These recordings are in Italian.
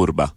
Urba.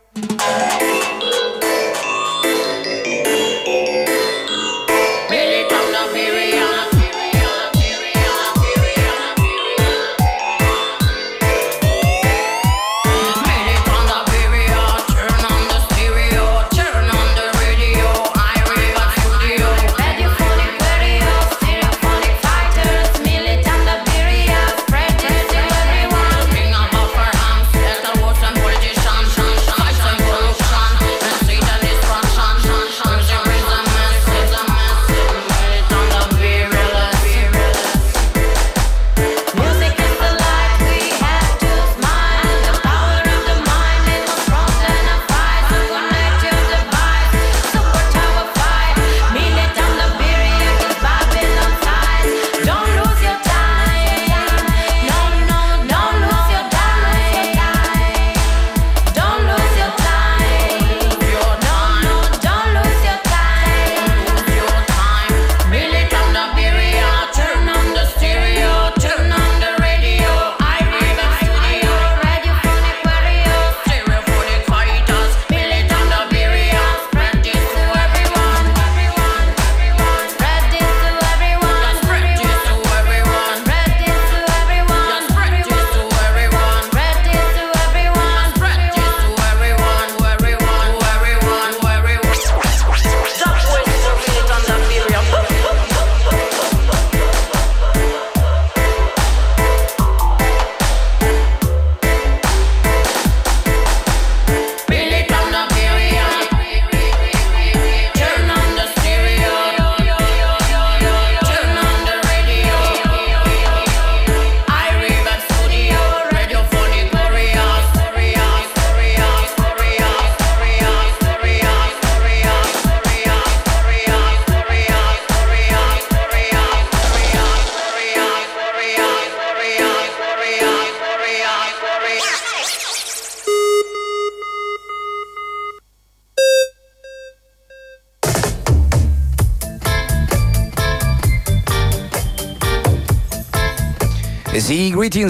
Sì,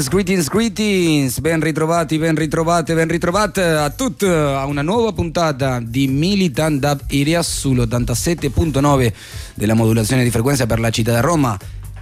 greetings, ben ritrovate a tutti a una nuova puntata di Militant Dub Area sull'87.9 della modulazione di frequenza per la città di Roma,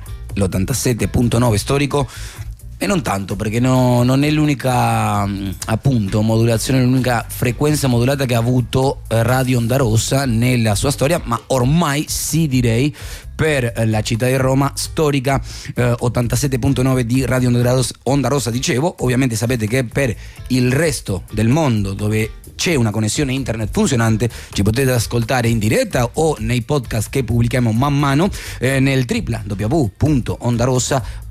l'87.9 storico. E non tanto, perché non è l'unica appunto modulazione, l'unica frequenza modulata che ha avuto Radio Onda Rossa nella sua storia, ma ormai sì, direi, per la città di Roma storica, 87.9 di Radio Onda Rossa, dicevo. Ovviamente sapete che per il resto del mondo, dove c'è una connessione internet funzionante, ci potete ascoltare in diretta o nei podcast che pubblichiamo man mano nel www.ondarossa.info.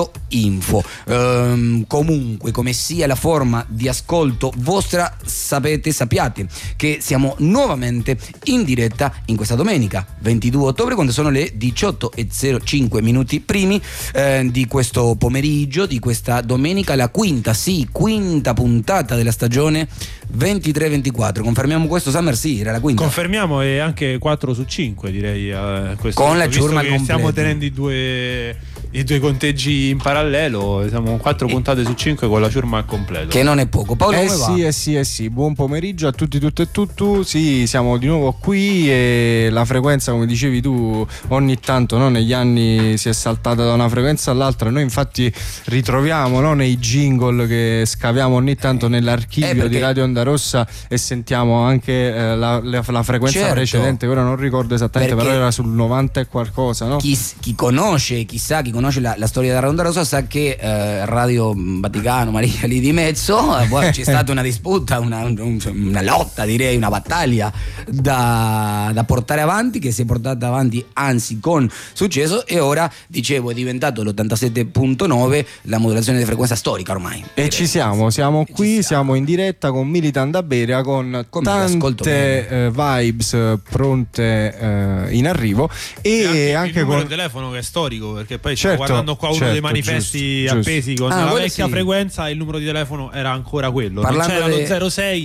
Comunque, come sia la forma di ascolto vostra, sappiate che siamo nuovamente in diretta in questa domenica 22 ottobre, quando sono le 18:05 minuti primi di questo pomeriggio, di questa domenica, la quinta puntata della stagione 23-24. Confermiamo questo, Summer? Sì, era la quinta. Confermiamo, e anche 4 su 5 direi questo, con la ciurma completa. Stiamo tenendo i due conteggi in parallelo, siamo 4 puntate su 5 con la ciurma al completo, che non è poco. Paolo, come va? Sì, buon pomeriggio a tutti, tutte e tutto. Sì, siamo di nuovo qui e la frequenza, come dicevi tu, ogni tanto, no, negli anni si è saltata da una frequenza all'altra. Noi infatti ritroviamo, no, nei jingle che scaviamo ogni tanto nell'archivio di Radio Onda Rossa, e sentiamo anche la frequenza precedente, ora non ricordo esattamente, però era sul 90 e qualcosa, no? Chi conosce la storia della Onda Rossa sa che Radio Vaticano, Maria lì di mezzo, c'è stata una disputa, una lotta, direi, una battaglia da portare avanti, che si è portata avanti anzi con successo, e ora, dicevo, è diventato l'87.9 la modulazione di frequenza storica ormai. E ci siamo qui, siamo in diretta con Militant Dub Area, con tante vibes pronte in arrivo, e anche il numero con di telefono che è storico, perché poi certo, guardando qua uno dei manifesti appesi con la vecchia frequenza, il numero di telefono era ancora quello. Non c'era lo 06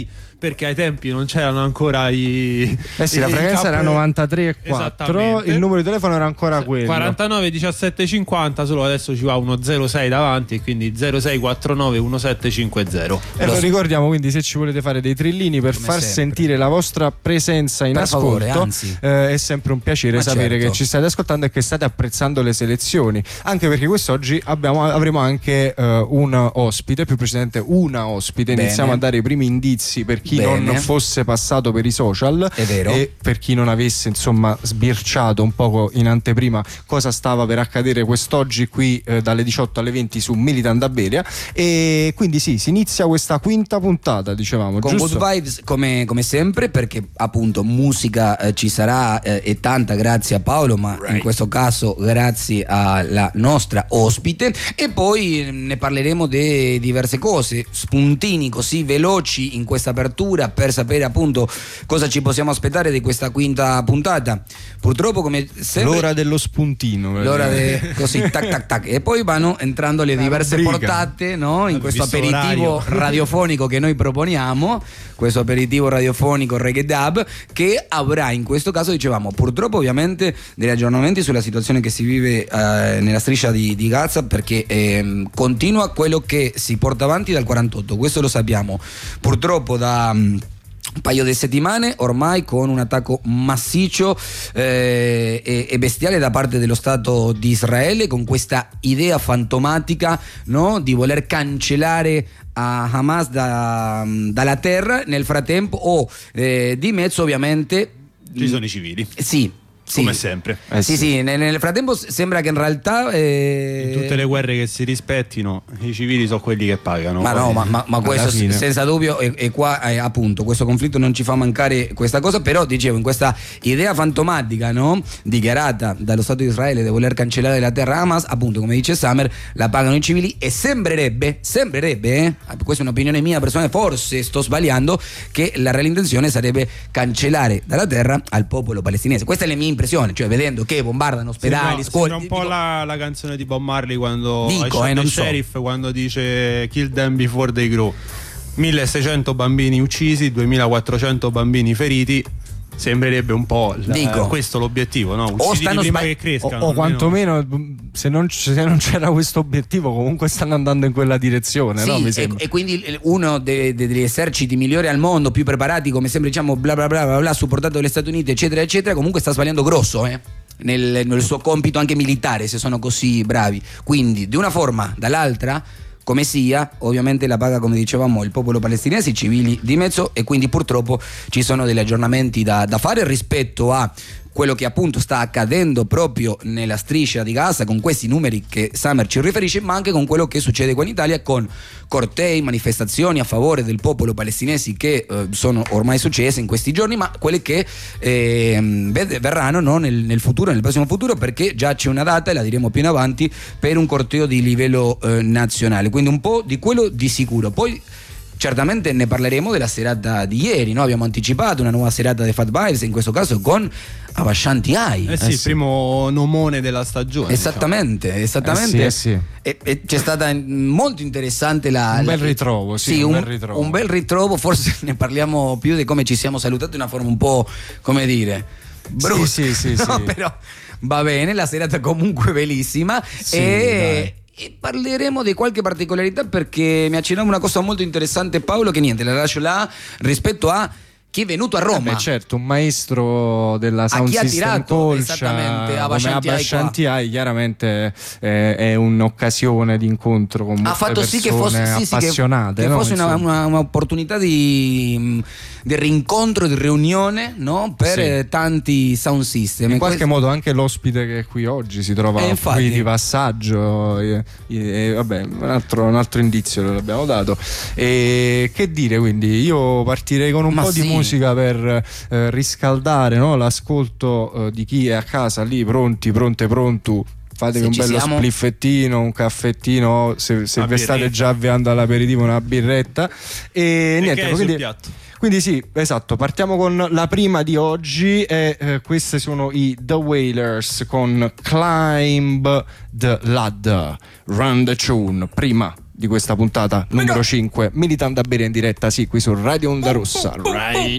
perché ai tempi non c'erano ancora la frequenza era 93,4, il numero di telefono era ancora quello 49 17 50, solo adesso ci va uno 06 davanti, e quindi 0649 1750. E lo ricordiamo, quindi se ci volete fare dei trillini per far sentire la vostra presenza in ascolto, è sempre un piacere sapere che ci state ascoltando e che state apprezzando le selezioni, anche perché quest'oggi avremo anche un ospite, più precisamente una ospite. Iniziamo a dare i primi indizi per chi non fosse passato per i social, e per chi non avesse insomma sbirciato un poco in anteprima cosa stava per accadere quest'oggi qui dalle 18 alle 20 su Militant Dub Area. E quindi si inizia questa quinta puntata, dicevamo, con giusto? good vibes come sempre, perché appunto musica ci sarà, e tanta, grazie a Paolo, ma in questo caso grazie alla nostra ospite, e poi ne parleremo di diverse cose, spuntini così veloci in questa apertura per sapere appunto cosa ci possiamo aspettare di questa quinta puntata. Purtroppo, come sempre, l'ora dello spuntino, così tac tac tac, e poi vanno entrando le diverse portate, no? In questo aperitivo radiofonico che noi proponiamo, questo aperitivo radiofonico reggae dub, che avrà in questo caso, dicevamo, purtroppo ovviamente degli aggiornamenti sulla situazione che si vive nella striscia di Gaza, perché continua quello che si porta avanti dal 48, questo lo sappiamo purtroppo da un paio di settimane ormai, con un attacco massiccio e bestiale da parte dello Stato di Israele, con questa idea fantomatica, no? Di voler cancellare a Hamas dalla terra. Nel frattempo di mezzo ovviamente ci sono i civili. Sì. Come sempre. Sì, nel frattempo sembra che in realtà in tutte le guerre che si rispettino, i civili sono quelli che pagano. Ma questo senza dubbio, e qua appunto questo conflitto non ci fa mancare questa cosa. Però dicevo, in questa idea fantomatica, no? Dichiarata dallo Stato di Israele di voler cancellare la terra Hamas, appunto, come dice Summer, la pagano i civili, e sembrerebbe, questa è un'opinione mia personale, forse sto sbagliando, che la reale intenzione sarebbe cancellare dalla terra al popolo palestinese. Questa è la mia impressione, cioè vedendo che bombardano ospedali, scuole. Sembra un po' la canzone di Bob Marley quando Sheriff quando dice kill them before they grow. 1600 bambini uccisi, 2400 bambini feriti. Sembrerebbe un po' questo l'obiettivo, no? Uccidili prima che crescano. O quantomeno, se non c'era questo obiettivo, comunque stanno andando in quella direzione, no? Mi sembra. E quindi uno degli eserciti migliori al mondo, più preparati, come sempre diciamo, bla bla bla bla bla, supportato dagli Stati Uniti, eccetera eccetera, comunque sta sbagliando grosso, nel suo compito anche militare, se sono così bravi. Quindi di una forma, dall'altra, come sia, ovviamente la paga, come dicevamo, il popolo palestinese, i civili di mezzo, e quindi purtroppo ci sono degli aggiornamenti da fare rispetto a quello che appunto sta accadendo proprio nella striscia di Gaza, con questi numeri che Summer ci riferisce, ma anche con quello che succede qua in Italia, con cortei, manifestazioni a favore del popolo palestinese che sono ormai successe in questi giorni, ma quelle che verranno, no, nel futuro, nel prossimo futuro, perché già c'è una data, e la diremo più in avanti, per un corteo di livello nazionale. Quindi un po' di quello di sicuro. Poi certamente ne parleremo della serata di ieri, no? Abbiamo anticipato una nuova serata dei Fat Vibes, in questo caso con Avashanti Ai. Il primo nomone della stagione. Esattamente. Sì. E c'è stata molto interessante un bel ritrovo, un bel ritrovo. Forse ne parliamo più di come ci siamo salutati in una forma un po', come dire, brutta. Sì. Però va bene, la serata comunque bellissima. E parleremo di qualche particolarità, perché mi accennava una cosa molto interessante Paolo, che niente, la lascio là, rispetto a chi è venuto a Roma. Certo, un maestro della sound system esattamente Avashanti Ai, chiaramente è un'occasione di incontro con molte persone sì che fosse, appassionate, che no? fosse un'opportunità di rincontro, di riunione, no? Per tanti sound system. In qualche modo anche l'ospite che è qui oggi si trova qui di passaggio, vabbè, un altro indizio l'abbiamo dato. E che dire, quindi io partirei con un po' di musica per riscaldare, no? L'ascolto di chi è a casa lì, pronto. Fatevi un bello spliffettino, un caffettino, se vi state già avviando all'aperitivo, una birretta e niente, quindi sì, esatto, partiamo con la prima di oggi e questi sono i The Wailers con Climb the Ladder, Run the Tune, prima di di questa puntata numero 5, Militan da bere in diretta, sì, qui su Radio Onda Rossa. Right.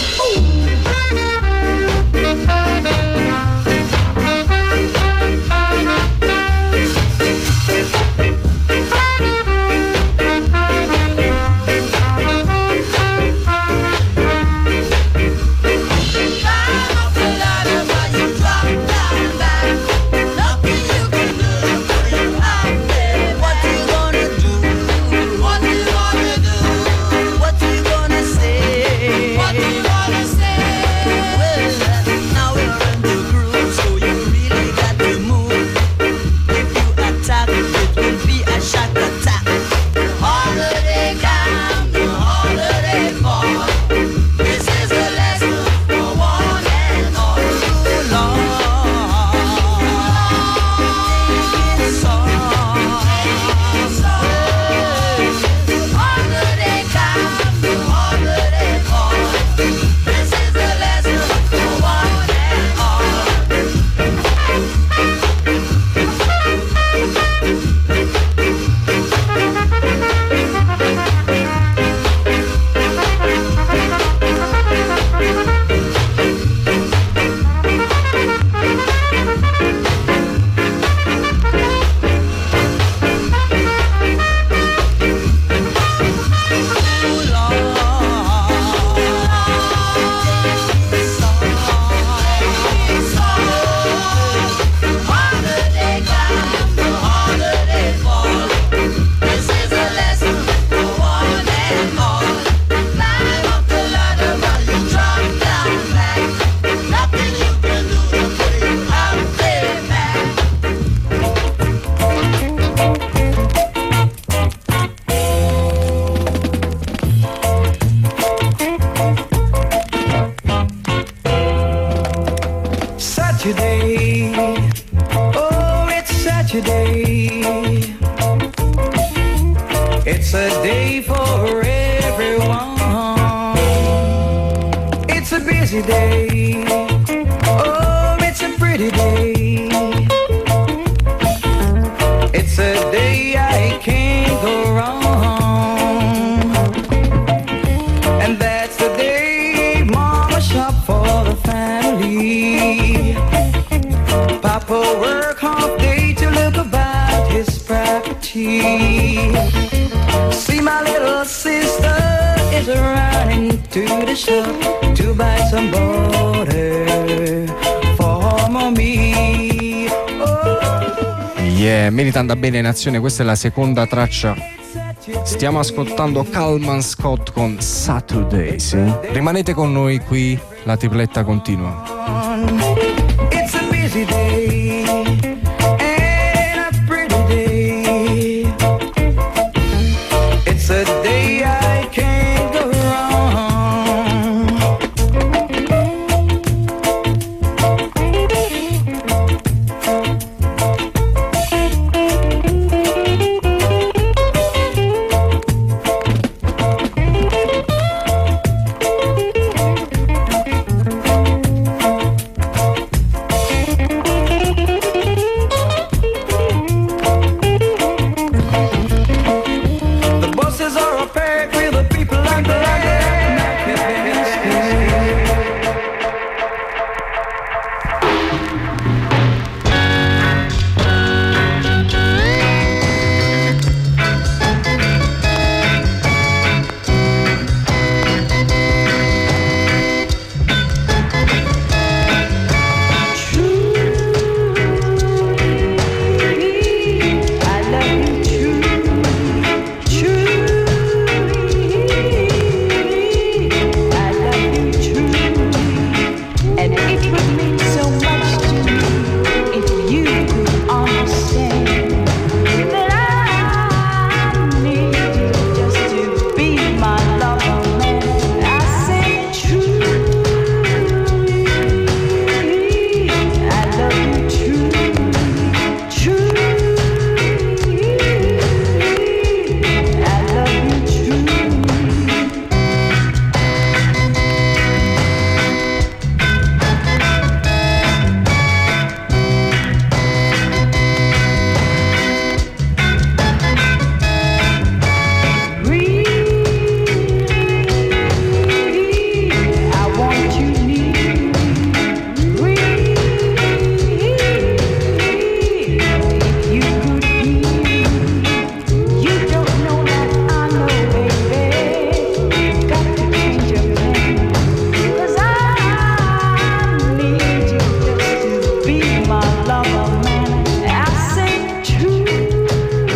Militan da bene in azione, questa è la seconda traccia. Stiamo ascoltando Calman Scott con Saturday, sì? Rimanete con noi qui, la tripletta continua. It's a busy day and a pretty day. It's a day I can't go wrong.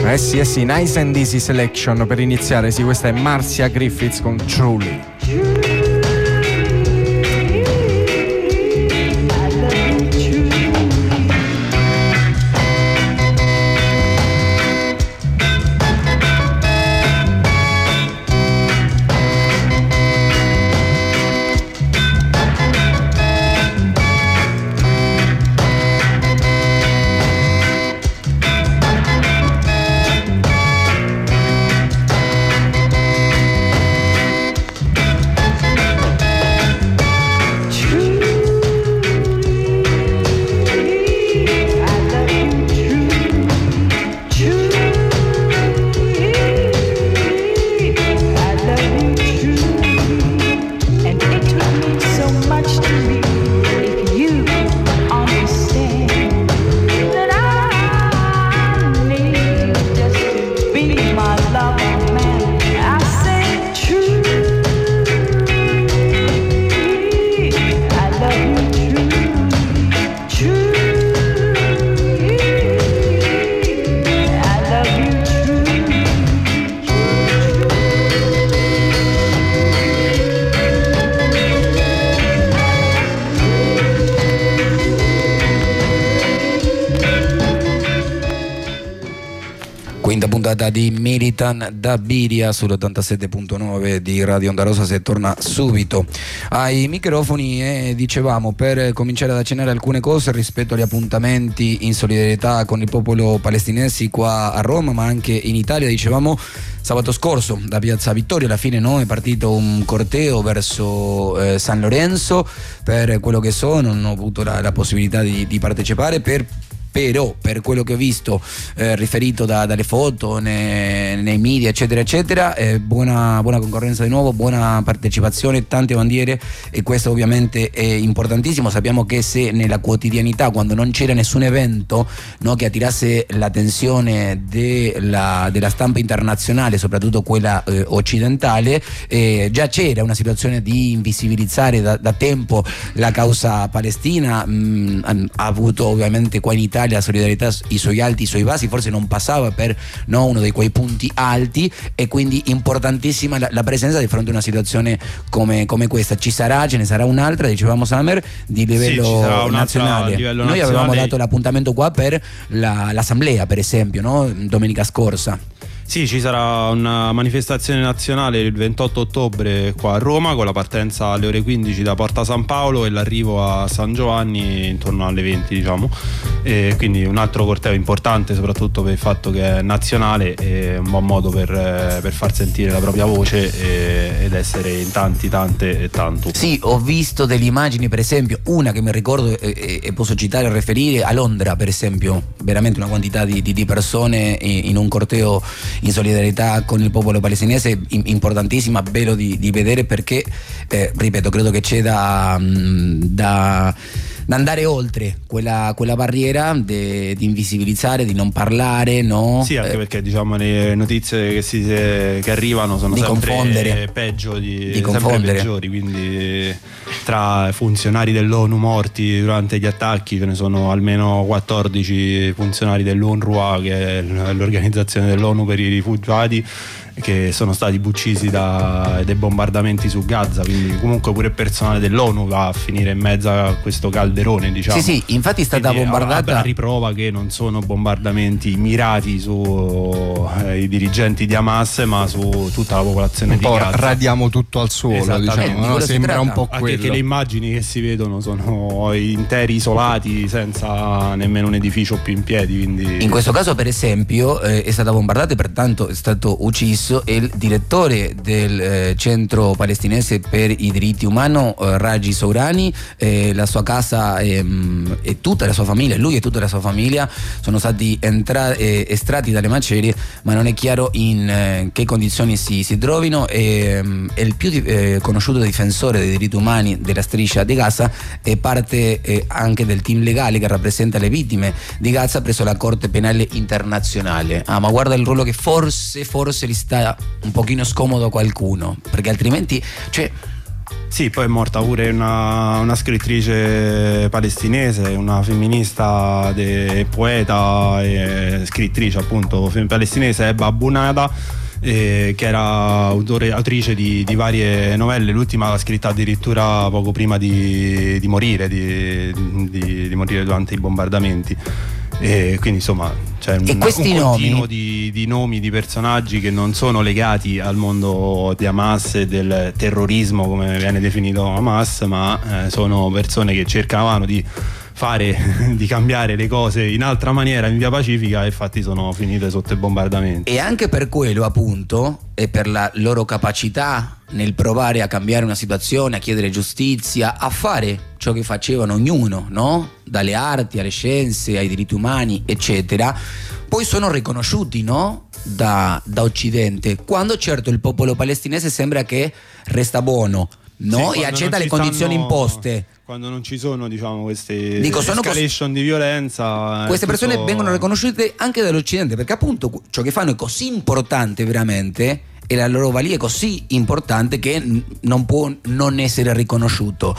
Sì, Nice and Easy Selection per iniziare. Sì, questa è Marcia Griffiths con Truly. Puntata di Militan da Biria sull'87.9 di Radio Onda Rosa, se torna subito ai microfoni e dicevamo, per cominciare ad accennare alcune cose rispetto agli appuntamenti in solidarietà con il popolo palestinese qua a Roma, ma anche in Italia. Dicevamo sabato scorso da Piazza Vittorio alla fine è partito un corteo verso San Lorenzo. Per quello che so non ho avuto la possibilità di partecipare, però per quello che ho visto riferito dalle foto nei media eccetera buona concorrenza di nuovo, buona partecipazione, tante bandiere, e questo ovviamente è importantissimo. Sappiamo che se nella quotidianità, quando non c'era nessun evento, no, che attirasse l'attenzione della stampa internazionale, soprattutto quella occidentale, già c'era una situazione di invisibilizzare da tempo la causa palestina. Ha avuto ovviamente qua in Italia la solidarietà, i suoi alti, i suoi bassi, forse non passava per uno di quei punti alti, e quindi importantissima la presenza di fronte a una situazione come questa. Ce ne sarà un'altra, dicevamo Summer, di livello nazionale. Noi avevamo dato l'appuntamento qua per l'assemblea, per esempio, no? Domenica scorsa. Sì, ci sarà una manifestazione nazionale il 28 ottobre qua a Roma, con la partenza alle ore 15 da Porta San Paolo e l'arrivo a San Giovanni intorno alle 20, diciamo. E quindi un altro corteo importante, soprattutto per il fatto che è nazionale, e un buon modo per far sentire la propria voce ed essere in tanti, tante e tanto. Sì, ho visto delle immagini, per esempio una che mi ricordo e posso citare e riferire a Londra, per esempio, veramente una quantità di persone in un corteo in solidarietà con il popolo palestinese importantissima, bello di vedere, perché ripeto, credo che c'è da andare oltre quella barriera di invisibilizzare, di non parlare, no? Sì, anche perché diciamo le notizie che arrivano sono di sempre confondere, peggio, di sempre confondere. peggiori, quindi tra funzionari dell'ONU morti durante gli attacchi ce ne sono almeno 14 funzionari dell'UNRWA, che è l'organizzazione dell'ONU per i rifugiati, che sono stati uccisi dai bombardamenti su Gaza, quindi comunque pure il personale dell'ONU va a finire in mezzo a questo calderone, diciamo. Sì, infatti è stata bombardata a riprova che non sono bombardamenti mirati sui dirigenti di Hamas, ma su tutta la popolazione di Gaza. Radiamo tutto al suolo, diciamo, no? Sembra un po' quello. Anche che le immagini che si vedono sono interi isolati senza nemmeno un edificio più in piedi, quindi... In questo caso, per esempio, è stata bombardata e pertanto è stato ucciso il direttore del centro palestinese per i diritti umani, Raji Sourani. La sua casa e tutta la sua famiglia, lui e tutta la sua famiglia sono stati estratti dalle macerie, ma non è chiaro in che condizioni si trovino. È il più conosciuto difensore dei diritti umani della striscia di Gaza, e parte anche del team legale che rappresenta le vittime di Gaza presso la Corte Penale Internazionale. Ma guarda il ruolo che forse gli sta un pochino scomodo a qualcuno, perché altrimenti, cioè, Sì, poi è morta pure una scrittrice palestinese, una femminista poeta e scrittrice appunto palestinese, Ebba Abunada, che era autrice di varie novelle. L'ultima l'ha scritta addirittura poco prima di morire, di morire durante i bombardamenti. E quindi insomma c'è un continuo di nomi di personaggi che non sono legati al mondo di Hamas e del terrorismo come viene definito Hamas, ma sono persone che cercavano di cambiare le cose in altra maniera in via pacifica, e infatti sono finite sotto i bombardamenti. E anche per quello, appunto, e per la loro capacità nel provare a cambiare una situazione, a chiedere giustizia, a fare ciò che facevano ognuno, no? Dalle arti alle scienze ai diritti umani eccetera, poi sono riconosciuti, no? Da Occidente, quando certo il popolo palestinese sembra che resta buono, no? Sì, e accetta le condizioni imposte. Quando non ci sono, diciamo, queste escalation di violenza, queste persone vengono riconosciute anche dall'Occidente, perché appunto ciò che fanno è così importante veramente, e la loro valia è così importante che non può non essere riconosciuto.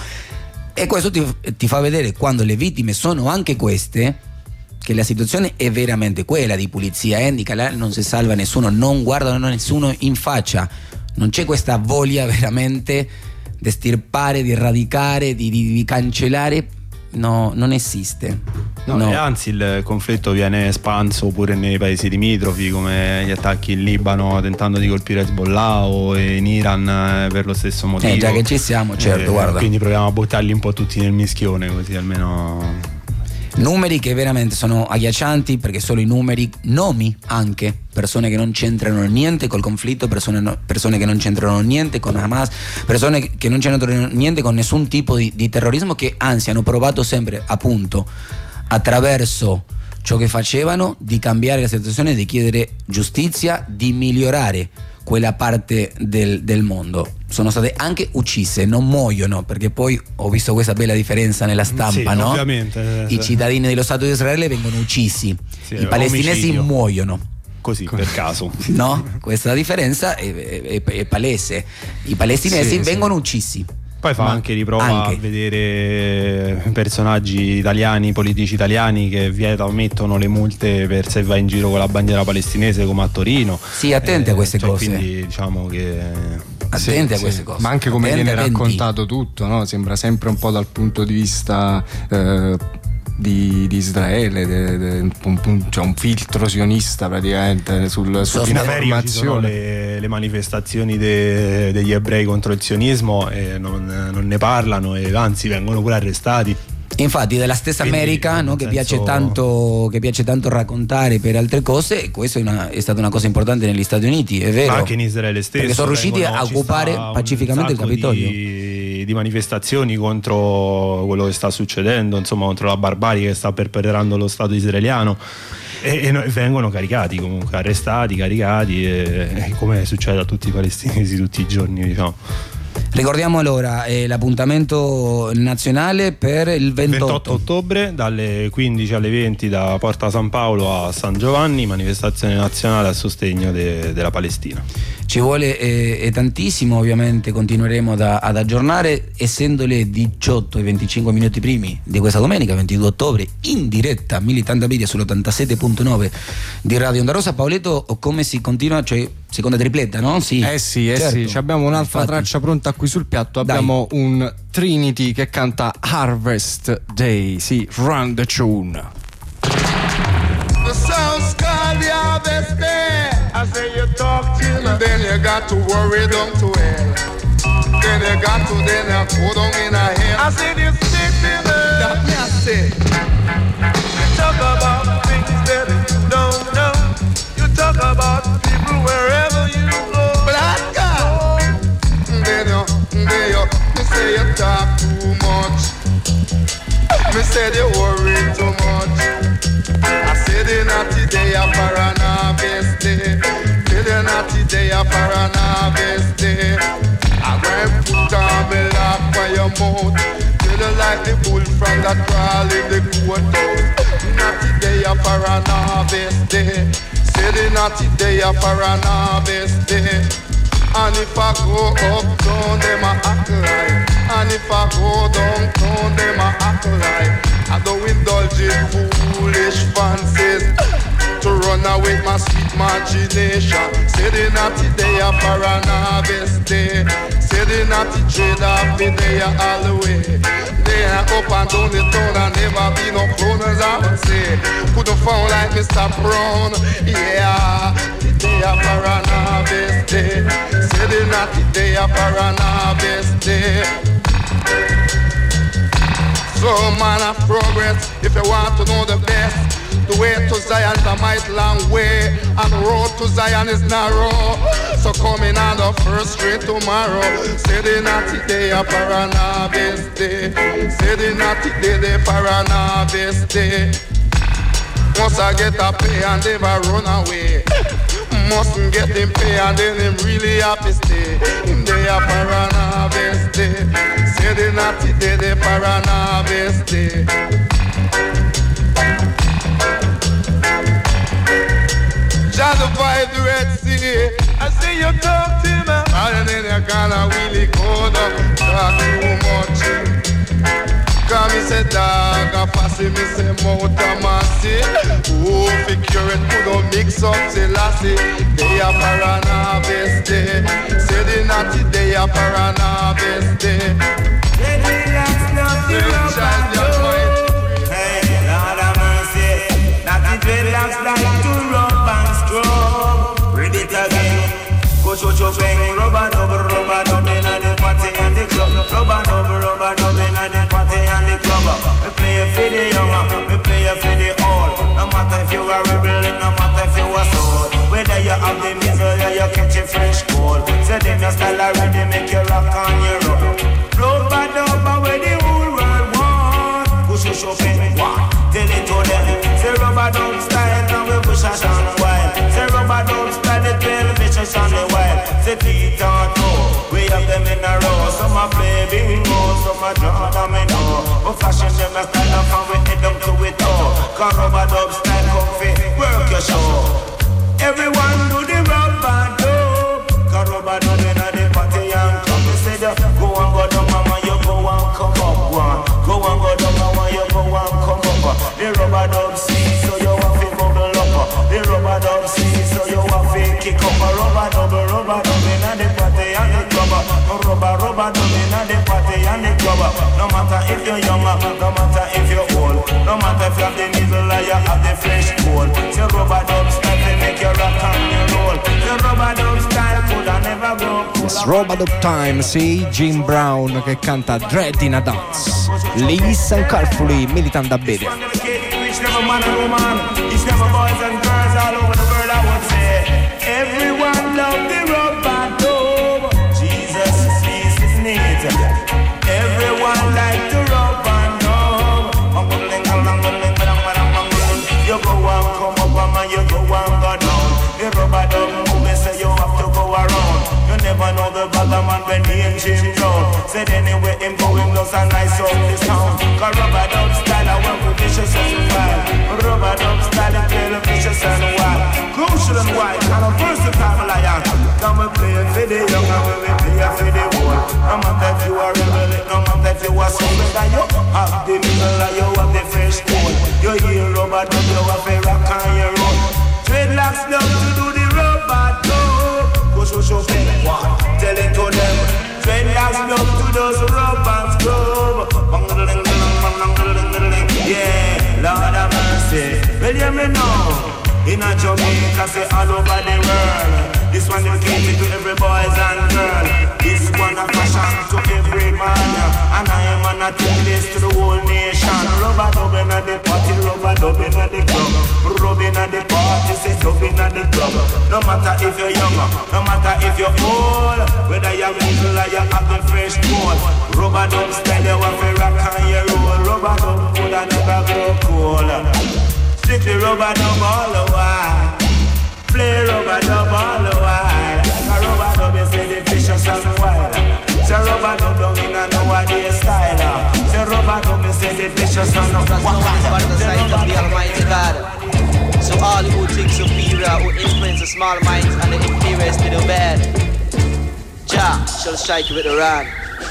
E questo ti fa vedere, quando le sono anche queste, che la situazione è veramente quella di pulizia etnica. Là non si salva nessuno, non guardano nessuno in faccia, non c'è questa voglia veramente di estirpare, di eradicare, di cancellare. No, non esiste. No. E anzi il conflitto viene espanso pure nei paesi limitrofi, come gli attacchi in Libano tentando di colpire Hezbollah, o in Iran per lo stesso motivo. Già che ci siamo, certo, guarda. Quindi proviamo a buttarli un po' tutti nel mischione, così almeno. Numeri che veramente sono agghiaccianti, perché solo i numeri, nomi anche, persone che non c'entrano niente col conflitto, persone che non c'entrano niente con Hamas, persone che non c'entrano niente con nessun tipo di terrorismo, che anzi hanno provato sempre, appunto, attraverso ciò che facevano, di cambiare la situazione, di chiedere giustizia, di migliorare quella parte del mondo. Sono state anche uccise, non muoiono, perché poi ho visto questa bella differenza nella stampa, sì, no? Ovviamente. I cittadini dello Stato di Israele vengono uccisi, sì, i palestinesi omicidio. Muoiono. Così per caso. No? Questa differenza è palese. I palestinesi vengono uccisi. Poi fa anche riprova a vedere personaggi italiani, politici italiani, che mettono le multe per se vai in giro con la bandiera palestinese, come a Torino. Sì, attenti a queste cose. Quindi diciamo che attenti a queste cose. Ma anche come viene raccontato tutto, no? Sembra sempre un po' dal punto di vista di Israele, c'è un filtro sionista praticamente sull'informazione. Ci sono le manifestazioni degli ebrei contro il sionismo, e non ne parlano, e anzi vengono pure arrestati. Infatti della stessa America, no, che piace tanto raccontare per altre cose, e questo è stata una cosa importante negli Stati Uniti, è vero. Ma anche in Israele stesso, perché sono riusciti a occupare pacificamente il Capitolio. Di manifestazioni contro quello che sta succedendo, insomma, contro la barbarie che sta perpetrando lo Stato israeliano, e vengono caricati, comunque arrestati, caricati, e come succede a tutti i palestinesi tutti i giorni, diciamo. Ricordiamo allora l'appuntamento nazionale per il 28 ottobre dalle 15 alle 20 da Porta San Paolo a San Giovanni, manifestazione nazionale a sostegno della Palestina. Ci vuole tantissimo, ovviamente continueremo ad aggiornare, essendo le 18 e 25 minuti primi di questa domenica 22 ottobre in diretta Militante Media sull'87.9 di Radio Onda Rossa. Paoletto, come si continua? Cioè seconda tripletta, no? Sì. Sì, abbiamo un'altra traccia pronta qui sul piatto. Abbiamo un Trinity che canta Harvest Day. Sì, Run the Tune. The South called the Harvest Day. I say you talk till then you got to worry down to hell. Then you got to go down in a hell. I say this thing that me I say. You talk about things that you don't know. You talk about people wherever you go. Black God, then you say you talk too much. Me say you worry too much. I say the naughty day for an harvest day. Say the naughty day for an harvest day. I'm going to put on me lock by your mouth. Tell you like the bull from that crawl in the courthouse. The naughty day for an harvest day. Say the naughty day for an harvest day. And if I go up down, them a act like to life. I don't indulge in foolish fancies to run away with my sweet imagination. Say the naughty day for an harvest day. Say the naughty trade off the day all the way. They are up and down the town and never be no cloners, I would say. Couldn't found like Mr. Brown. Yeah, the day for an harvest day. Say the naughty day for an harvest day. So man of progress, if you want to know the best, the way to Zion's a mighty long way, and the road to Zion is narrow. So come in on the first train tomorrow. Say the naughty day for an harvest day. Say the naughty day for an harvest day. Once I get a pay and never run away. Mustn't get him pay and then him really happy stay. Him day for an harvest day. Say the naughty day for an harvest day. Jah divide the Red Sea. I say you talk to me, and then you gonna really go down. Talk too much. Cause me say dog a fussy, me say mouth a massy. Oh, fi cure it, couldn't mix up the lassie. Day a for an harvest day. Say the naughty day a for an harvest day. Hey, Lord have mercy. Naughty dreadlocks like to rub and scrub. Read it again. Go cho bang, rubber dub inna the party and the club. Rubber dub inna the party and the club. We play for the young, we play for the old. No matter if you are rebel, no matter if you are soul. Whether you have the misery or you catch a fresh cold. Say them your style already make you rock on your own. Rubber dub where the whole world want. Push bang, what? Tell it to them. Say rubber dub style, now we push a down wild. Say rubber dub style, the 12 vicious on the wild. Say teeth and toe, we have them in a row. Some a play bingo, some a draw them in know. We fashion them a stand up and we head them to it all. Cause rubber dub style comfy, work your show. Everyone do the rubber dub. Cause rubber dub in a the party and club. We say go and go down mama, you go and come up one. Go and go down mama, you go and come up. The rubber dub see, so you have to bubble up. The rubber dub see, so you have to kick up. Rubber dub inna the party and the club. Rubber dub inna the party and the club. No matter if you're young, no matter if you're old, no matter if you have the middle or you have the fresh cold. Say rubber dub style to make you rock and you roll. Say rubber dub style coulda never go. It's Rubber Dub Time, sì, Jim Brown che canta Dread in a Dance. Listen carefully, Militant da bere. Each never man and woman, each never boys and girls all over the world. I would say everyone love the rubber dub. Jesus is neat. Everyone like the rubber dub. You go and come up and you go and go down. The rubber dub movie say you have to go around. You never know the bottom man when he ain't Jim down. Said anyway him go him does a nice up the sound. Cause rubber dub style I work with vicious and wild. Rubber dub style I play the vicious and wild. Crucial and wild and a versatile lion. Come and play for the young and we play for the old. No matter if you are rebel, no matter if you are soul. Whether you have the middle or you have the fresh cold. You hear rubber dub, you have a rock on your own. Dreadlocks love to do the rubber dub. Go show bang, what? Tell it to them. Dreadlocks love to those rubber scrub. Yeah, Lord have mercy. Well, you me know. In a Jamaica, say all over the world. This one dedicated to every boys and girl. This one a fashion to every man. And I am on a take this to the whole nation. Rubber dub inna the party, rubber dub inna the club. Rub inna the party, say dub inna the club. No matter if you're young, no matter if you're old, whether you're middle or you have the fresh cold. Rubber dub style, you have to rock on your roll. Rubber dub coulda never grow cold. Stick the rubber dub all the while. Play rubber dub all the while. A rubber dub is the vicious and wild. Say rubber dub down in a nowadays style. Say rubber dub is the vicious and wild. By the side of the Almighty God. So all who think superior, who influence the small minds and the inferior is to the bad, Jah shall strike you with the rod.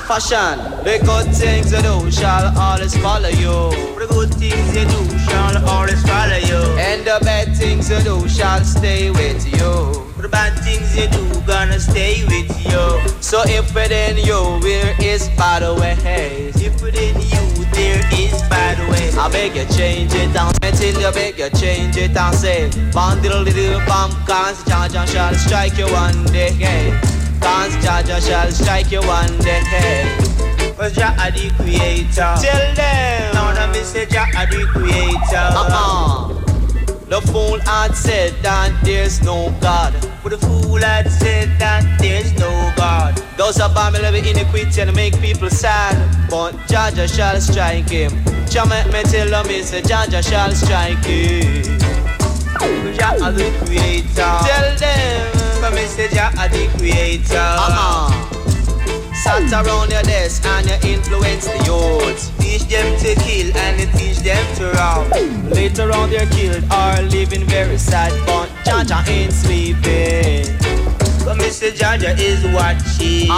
Fashion, the good things you do shall always follow you. The good things you do shall always follow you. And the bad things you do shall stay with you. The bad things you do gonna stay with you. So if within you there is bad ways, if within you there is bad ways, I beg you change it and until you beg you change it and say bandle little bam, cause Jaja shall strike you one day. Cause Jaja shall strike you one day. Cause Jah are the creator. Tell them. Now that me say Jah are the creator. The fool had said that there's no God. But the fool had said that there's no God. Those are bomb living iniquity and make people sad. But Jaja shall strike him. Jah make me tell them, me say Jaja shall strike him. Jah are the creator. Tell them. But me say Jah are the creator. Sat around your desk and you influence the youth. Teach them to kill and you teach them to rob. Later on they're killed or living very sad. But Jaja ain't sleeping. But Mr. Jaja is watching.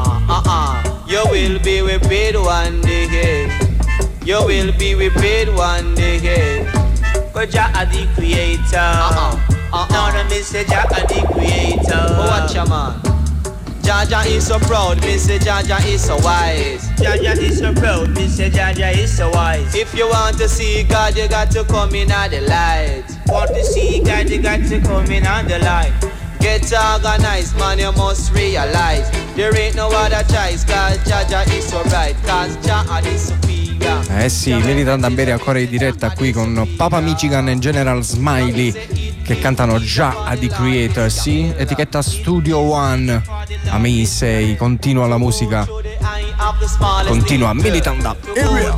You will be repaid one day. You will be repaid one day. But Jah are the creator. Now that Mr. Jah are the creator. Watch ya man. Jaja is so proud, Mr. Jaja is so wise. Jaja is so proud, Mr. Jaja is so wise. If you want to see God, you got to come in at the light. Want to see God, you got to come in at the light. Get organized, man, you must realize there ain't no other choice, cause Jaja is so right, cause Jaja is superior. Sì, Militant Amberia ancora in diretta qui con Papa Michigan e General Smiley che cantano Jah are the Creator, sì, etichetta Studio One. A me sei, continua la musica, continua Militant Amberia.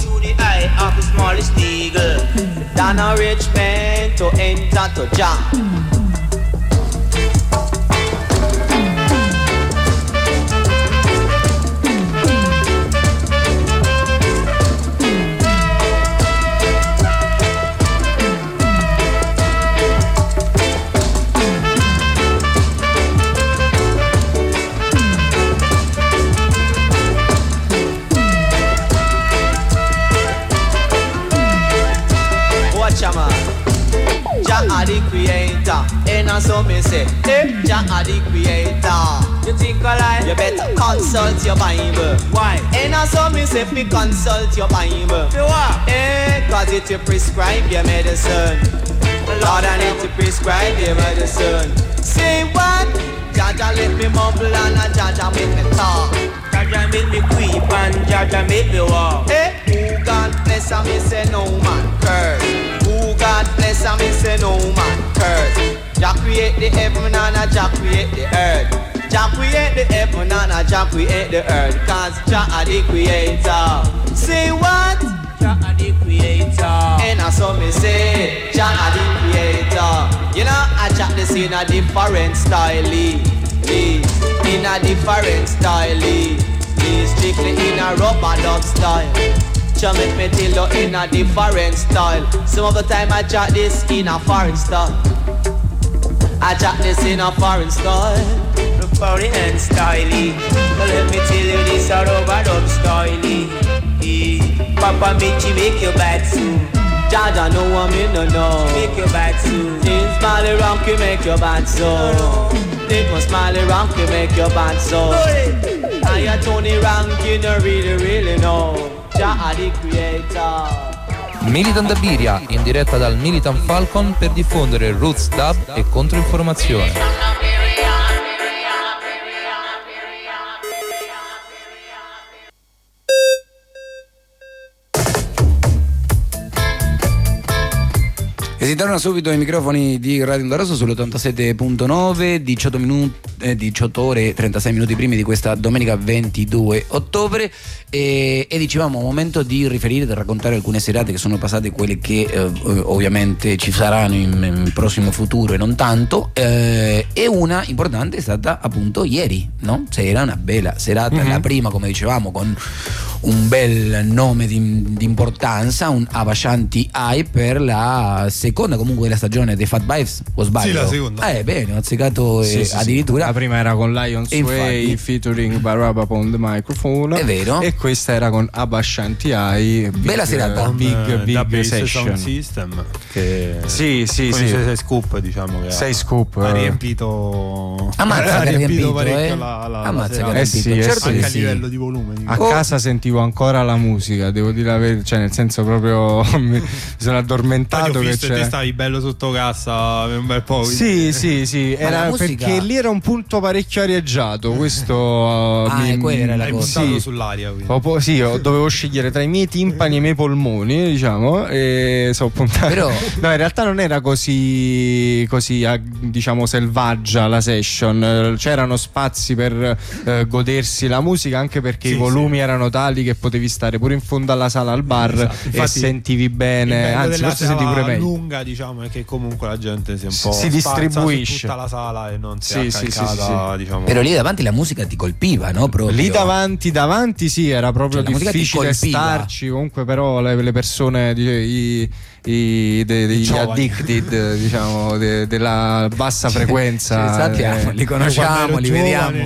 Than a rich man to enter to Jah. Jah are the creator, and so me say, Jah are the creator. You think I lie? You better consult your Bible. Why? And so me say, fi consult your Bible. For what? Cause it will prescribe your medicine. Lord, I need to prescribe your medicine. Say what? Jaja let me mumble and Jaja make me talk. Jaja make me creep and Jaja make me walk. Who God bless and me say no man curse. Who God bless and me say no man curse. Jah create the heaven and Jah create the earth. Jah create the heaven and Jah create the earth. Cause Jah are the creator. Say what? Jah are the creator. And I saw me say Jah are the creator. You know I chat this in a different style. In a different style. Strictly in a rubber dub style. Jah make me tell you in a different style. Some of the time I chat this in a foreign style. I chat this in a foreign style. The foreign and styly. But let me tell you this a rubber dub styly. Papa Michi make you bad soon. Jaja know what me no know. Make you bad soon. Think Smiley Rocky make you bad so. Think my Smiley Rocky make you bad so. I a Tony Rankin no really know. Jah are the creator. Militant Amberia in diretta dal Militant Falcon per diffondere roots dub e controinformazione. E si torna subito ai microfoni di Radio Onda Rosso sull'87.9, 18 ore e 36 minuti primi di questa domenica 22 ottobre e dicevamo momento di riferire, di raccontare alcune serate che sono passate, quelle che ovviamente ci saranno in prossimo futuro e non tanto, e una importante è stata appunto ieri, no? C'era una bella serata, la prima come dicevamo con un bel nome di importanza, un Abashanti High per la seconda comunque della stagione dei Fat Vibes, o sbaglio? Sì, la seconda. Bene, ho azzeccato addirittura. La prima era con Lions Way featuring Baraba on the microphone. È vero. E questa era con Abashanti High. Bella serata. Big session. Sound System che sì. con i 6 scoop, diciamo che 6 scoop ha riempito sì, parecchio certo, anche che a livello di volume. A casa sentivo ancora la musica, devo dire la verità, cioè nel senso proprio mi sono addormentato che te stavi bello sotto cassa per un bel po'. Sì, era perché lì era un punto parecchio arieggiato, questo quella era la cosa. Sull'aria, sì, dovevo scegliere tra i miei timpani e i miei polmoni, diciamo, e sono puntato. Però no, in realtà non era così diciamo selvaggia la session, c'erano spazi per godersi la musica, anche perché i volumi erano tali che potevi stare pure in fondo alla sala al bar, esatto. e sentivi bene, anzi forse senti pure meglio. Lunga, diciamo, è che comunque la gente si è un po' si distribuisce su tutta la sala e non si è caricata, diciamo. Però lì davanti la musica ti colpiva, no? Proprio. Lì davanti sì, era proprio difficile starci, comunque però le persone degli addicted, diciamo, della bassa frequenza, li conosciamo, li vediamo.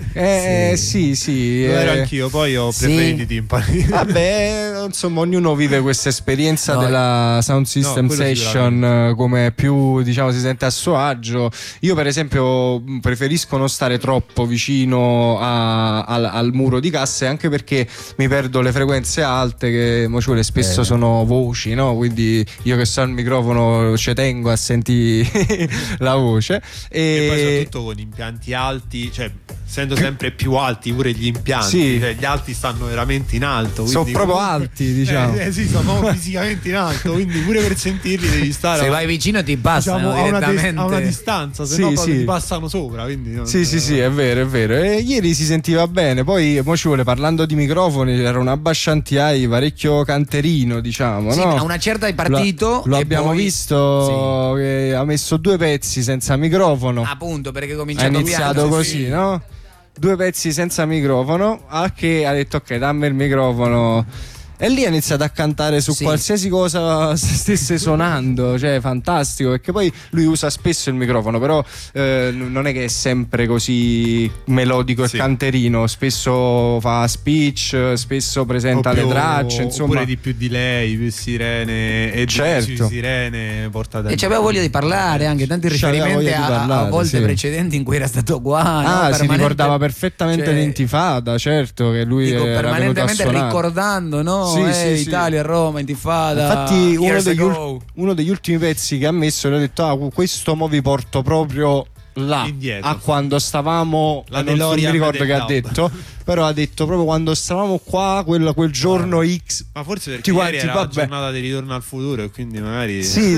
Sì. Lo ero anch'io, poi ho preferito i timpani. Vabbè, insomma, ognuno vive questa esperienza della Sound System Session come più, diciamo, si sente a suo agio. Io per esempio preferisco non stare troppo vicino al muro di casse, anche perché mi perdo le frequenze alte che spesso sono voci, no? Quindi io che sto al microfono ci tengo a sentire la voce, e poi soprattutto con impianti alti, cioè essendo sempre più alti pure gli impianti, cioè, gli alti stanno veramente in alto, sono proprio alti, diciamo. Sì, sono fisicamente in alto, quindi pure per sentirli devi stare, se vai vicino ti passano, diciamo, direttamente a una distanza, se no proprio ti passano sopra, quindi sì, è vero. E ieri si sentiva bene. Poi mo ci vuole, parlando di microfoni, c'era un Abashanti High parecchio canterino, diciamo, no? A una certa è partito, lo abbiamo visto che ha messo 2 pezzi senza microfono, appunto, perché ha iniziato così, no? 2 pezzi senza microfono, che ha detto ok, dammi il microfono, e lì ha iniziato a cantare su qualsiasi cosa stesse suonando, cioè fantastico, perché poi lui usa spesso il microfono, però non è che è sempre così melodico e canterino, spesso fa speech, spesso presenta le tracce, insomma, oppure di più delay, più sirene, e più sirene portate, e c'aveva voglia di parlare, anche tanti riferimenti a volte precedenti in cui era stato qua, si ricordava perfettamente l'Intifada, certo, che lui era permanentemente ricordando, no? Italia, Roma, Intifada. Infatti uno degli ultimi pezzi che ha messo, gli ho detto questo mo vi porto proprio là, indietro, a quando stavamo, non mi ricordo che ha detto, però ha detto proprio quando stavamo qua quel giorno X, ma forse perché ieri era la giornata di Ritorno al futuro, e quindi magari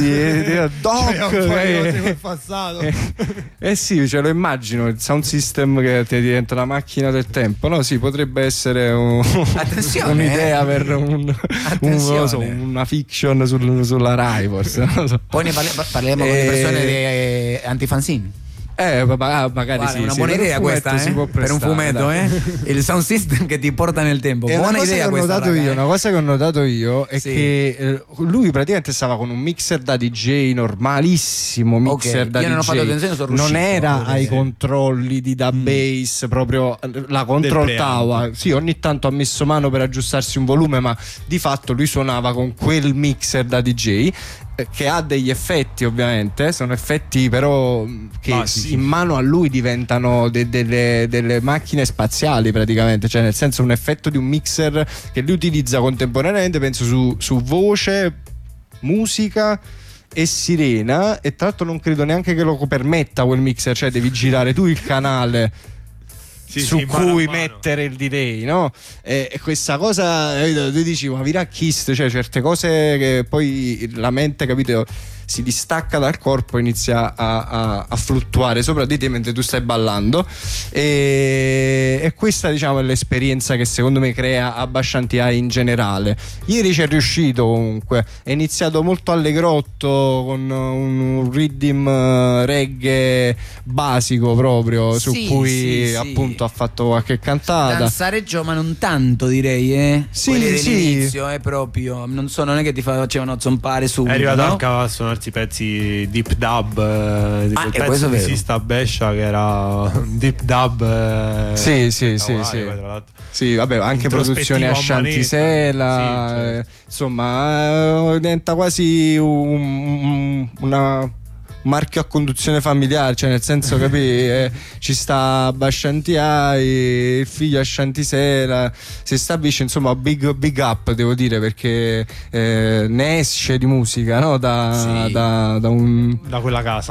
Doc col passato. Sì, ce lo immagino il sound system che ti diventa la macchina del tempo, no? Sì, potrebbe essere un'idea per una fiction sulla Rai, forse, non so. Poi ne parliamo con le persone antifanzine. Magari una buona idea questa, per un fumetto, il sound system che ti porta nel tempo. Buona idea questa. Una cosa che ho notato io è che lui praticamente stava con un mixer da DJ normalissimo, mixer da io DJ. Non ho fatto attenzione, sono riuscito. Non era ai controlli di da bass, proprio la control tower. Sì, ogni tanto ha messo mano per aggiustarsi un volume, ma di fatto lui suonava con quel mixer da DJ, che ha degli effetti, ovviamente sono effetti però che in mano a lui diventano delle macchine spaziali praticamente, cioè nel senso un effetto di un mixer che lui utilizza contemporaneamente, penso su voce, musica e sirena, e tra l'altro non credo neanche che lo permetta quel mixer, cioè devi girare tu il canale su cui mettere il delay, no? E questa cosa tu dici, ma Virachist, cioè certe cose che poi la mente, capito, si distacca dal corpo e inizia a fluttuare sopra di te mentre tu stai ballando, e questa diciamo è l'esperienza che secondo me crea Abbascianti High in generale. Ieri ci è riuscito, comunque è iniziato molto allegrotto con un rhythm reggae basico proprio, su cui appunto ha fatto qualche cantata, danzareggio ma non tanto, direi quelli dell'inizio proprio non è che ti facevano zompare subito, è arrivato anche a suonarsi pezzi deep dub, tipo il pezzo di Sista Bescia che era deep dub, sì, vabbè, anche produzione Ashanti Sela, insomma diventa quasi una marchio a conduzione familiare, cioè nel senso capì, ci sta Abbascianti High, il figlio Ashanti Sela, si stabilisce, insomma big up devo dire, perché ne esce di musica, no? Da quella casa,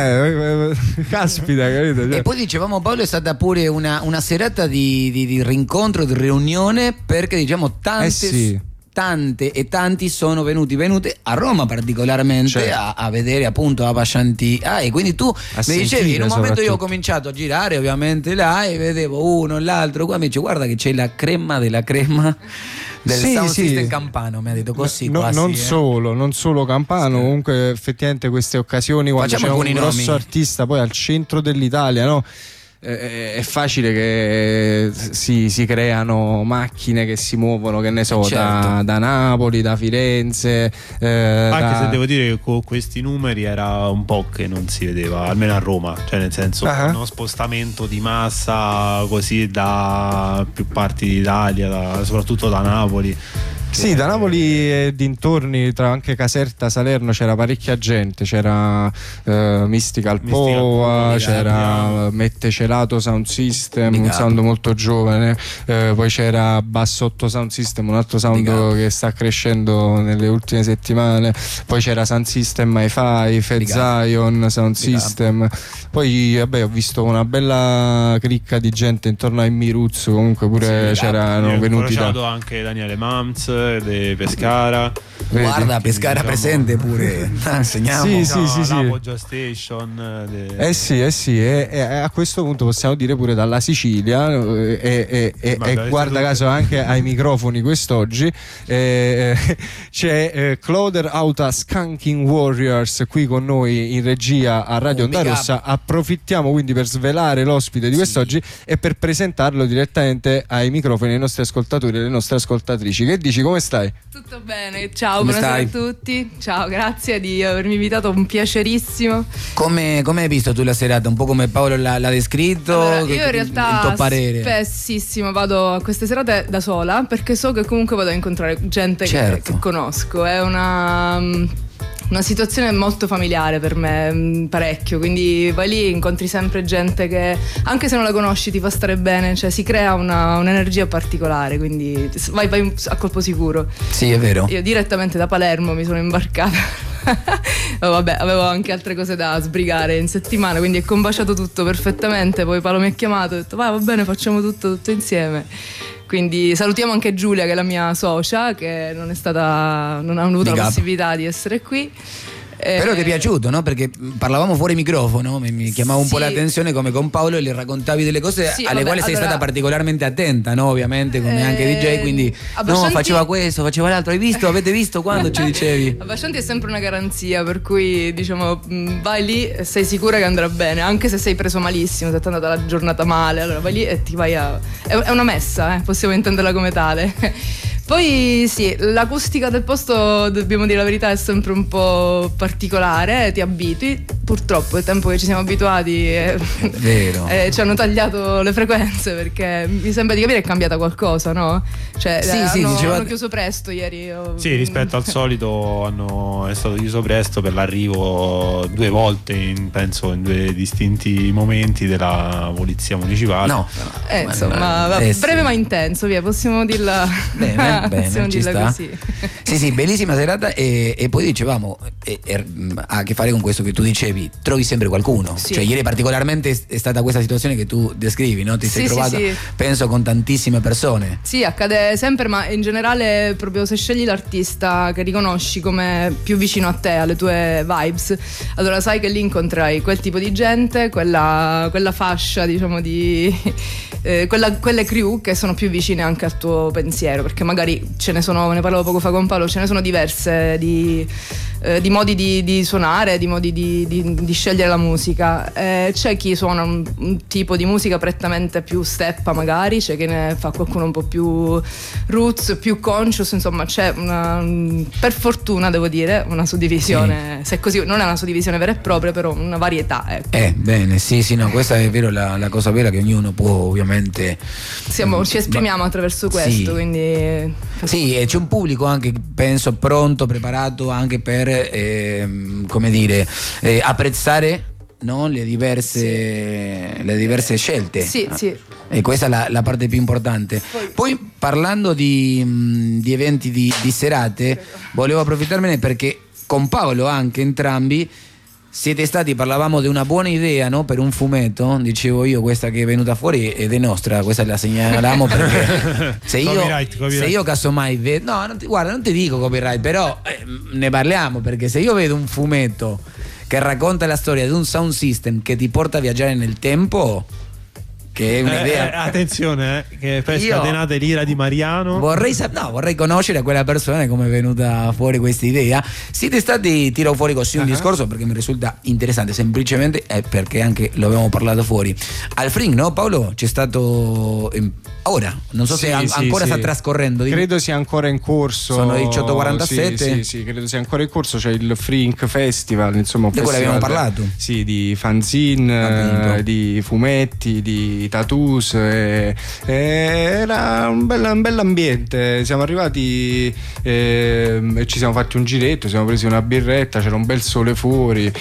caspita, capito? Cioè. E poi dicevamo, Paolo, è stata pure una serata di rincontro, di riunione, perché diciamo tante e tanti sono venute a Roma particolarmente a vedere appunto Abbascianti High, e quindi tu mi dicevi in un momento io ho cominciato a girare ovviamente là e vedevo uno e l'altro qua, mi dice guarda che c'è la crema della crema del sound system campano, mi ha detto così, non solo campano, comunque effettivamente queste occasioni quando c'è un grosso artista poi al centro dell'Italia, no? È facile che si creano macchine che si muovono, che ne so, da Napoli, da Firenze, anche se devo dire che con questi numeri era un po' che non si vedeva, almeno a Roma, cioè nel senso uno spostamento di massa così da più parti d'Italia, soprattutto da Napoli. Sì, da Napoli e dintorni, tra anche Caserta, Salerno, c'era parecchia gente, c'era Mystical Poa, c'era Mette Celato Sound System, un sound molto giovane, poi c'era Bassotto Sound System, un altro sound che sta crescendo nelle ultime settimane, poi c'era Sound System Hi-Fi, Fed Zion Sound System, poi vabbè ho visto una bella cricca di gente intorno ai Miruz, comunque pure c'erano venuti anche Daniele Mams di Pescara. Guarda, Pescara presente pure. Segniamo. La Poggia Station. E a questo punto possiamo dire pure dalla Sicilia, e guarda caso anche ai microfoni quest'oggi c'è Cloder Auta Skanking Warriors qui con noi in regia a Radio Onda Rossa. Approfittiamo quindi per svelare l'ospite di quest'oggi e per presentarlo direttamente ai microfoni dei nostri ascoltatori e delle nostre ascoltatrici. Che dici, come stai? Tutto bene, ciao, buonasera a tutti. Ciao, grazie di avermi invitato, un piacerissimo. Come hai visto tu la serata? Un po' come Paolo l'ha descritto? Allora, io in realtà il tuo parere? Spessissimo vado a queste serate da sola, perché so che comunque vado a incontrare gente che conosco. È una situazione molto familiare per me, parecchio, quindi vai lì, incontri sempre gente che anche se non la conosci ti fa stare bene, cioè si crea un'energia particolare, quindi vai a colpo sicuro. Sì, è vero. Io direttamente da Palermo mi sono imbarcata vabbè, avevo anche altre cose da sbrigare in settimana, quindi è combaciato tutto perfettamente. Poi Paolo mi ha chiamato e ha detto va bene, facciamo tutto insieme. Quindi salutiamo anche Giulia, che è la mia socia, che non ha avuto la possibilità di essere qui. Però ti è piaciuto, no? Perché parlavamo fuori microfono, mi chiamava un po' l'attenzione come con Paolo e le raccontavi delle cose alle quali sei stata particolarmente attenta, no? Ovviamente come anche DJ, quindi faceva questo, faceva l'altro, avete visto quando ci dicevi? Abbascianti è sempre una garanzia, per cui diciamo vai lì e sei sicura che andrà bene, anche se sei preso malissimo, se ti è andata la giornata male, allora vai lì e ti vai è una messa, possiamo intenderla come tale. Poi sì, l'acustica del posto, dobbiamo dire la verità, è sempre un po' particolare, ti abitui. Purtroppo è tempo che ci siamo abituati vero. Ci hanno tagliato le frequenze, perché mi sembra di capire che è cambiata qualcosa, no? Cioè hanno chiuso presto ieri. Sì, rispetto al solito è stato chiuso presto per l'arrivo 2 volte penso in 2 distinti momenti della polizia municipale. Breve ma intenso, via, possiamo dirla. Bene, ci sta. Così. Sì, bellissima serata, e poi dicevamo ha a che fare con questo che tu dicevi, dicevi, trovi sempre qualcuno. Sì. Cioè ieri particolarmente è stata questa situazione che tu descrivi, no? Ti sei trovato, penso, con tantissime persone. Sì, accade sempre, ma in generale proprio se scegli l'artista che riconosci come più vicino a te, alle tue vibes, allora sai che lì incontrai quel tipo di gente, quella fascia, diciamo, di quelle crew che sono più vicine anche al tuo pensiero, perché magari ce ne sono, ne parlavo poco fa con Paolo, ce ne sono diverse di modi di suonare, di modi di scegliere la musica. C'è chi suona un tipo di musica prettamente più steppa, magari c'è chi ne fa qualcuno un po' più roots, più conscious, insomma c'è per fortuna devo dire una suddivisione, se così non è una suddivisione vera e propria, però una varietà, ecco. Bene, sì, no, questa è vero, la cosa vera, che ognuno può ovviamente ci esprimiamo attraverso questo, quindi sì, e c'è un pubblico anche, penso, pronto, preparato anche per come dire, apprezzare, no? le diverse scelte. Sì. E questa è la parte più importante. Poi parlando di eventi, di serate, volevo approfittarmene perché con Paolo anche entrambi siete stati, parlavamo di una buona idea, no? Per un fumetto, dicevo io, questa che è venuta fuori ed è nostra, questa la segnaliamo perché se io casomai guarda, non ti dico copyright, però ne parliamo, perché se io vedo un fumetto che racconta la storia di un sound system che ti porta a viaggiare nel tempo, che è un'idea. Attenzione, che poi scatenate l'ira di Mariano. Vorrei conoscere a quella persona come è venuta fuori questa idea. Siete stati, tiro fuori così un discorso perché mi risulta interessante, semplicemente perché anche lo abbiamo parlato fuori. Al Fring, no Paolo? C'è stato ora, non so se ancora sta trascorrendo. Credo sia ancora in corso. Sono 18:47. Sì, credo sia ancora in corso. C'è il Frink Festival, insomma, di cui abbiamo parlato. Sì, di fanzine, di fumetti, di tattoos, era un bell'ambiente. Siamo arrivati e ci siamo fatti un giretto, siamo presi una birretta, c'era un bel sole fuori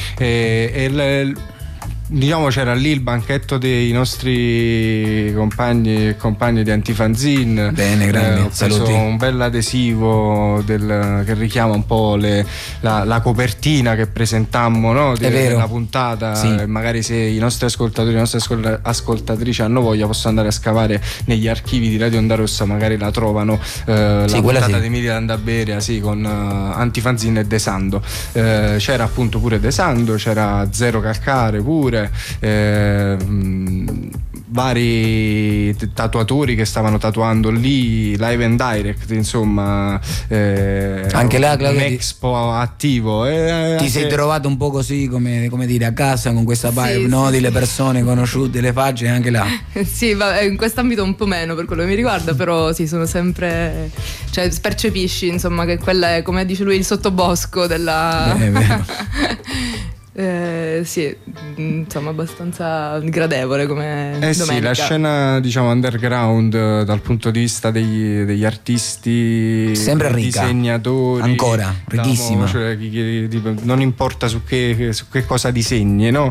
diciamo c'era lì il banchetto dei nostri compagni e compagne di Antifanzine. Bene, grande, ho preso saluti. un bel adesivo che richiama un po' la copertina che presentammo, no? Della puntata. Sì. Magari se i nostri ascoltatori, le nostre ascoltatrici hanno voglia, possono andare a scavare negli archivi di Radio Onda Rossa, magari la trovano, la puntata di Militan da Beria, con Antifanzine e Desando. C'era appunto pure Desando, c'era Zero Calcare pure, vari tatuatori che stavano tatuando lì live and direct, insomma, anche là un expo attivo. Ti sei trovato un po' così, come dire, a casa con questa vibe, no? Delle persone conosciute, le facce, anche là. Sì, in quest'ambito un po' meno per quello che mi riguarda, però sì, sono sempre, cioè percepisci, insomma, che quella è, come dice lui, il sottobosco della sì, insomma, abbastanza gradevole come domenica. Sì, la scena, diciamo, underground dal punto di vista degli artisti, sempre ricca, disegnatori, ancora ricchissima, cioè, non importa su che cosa disegni, no?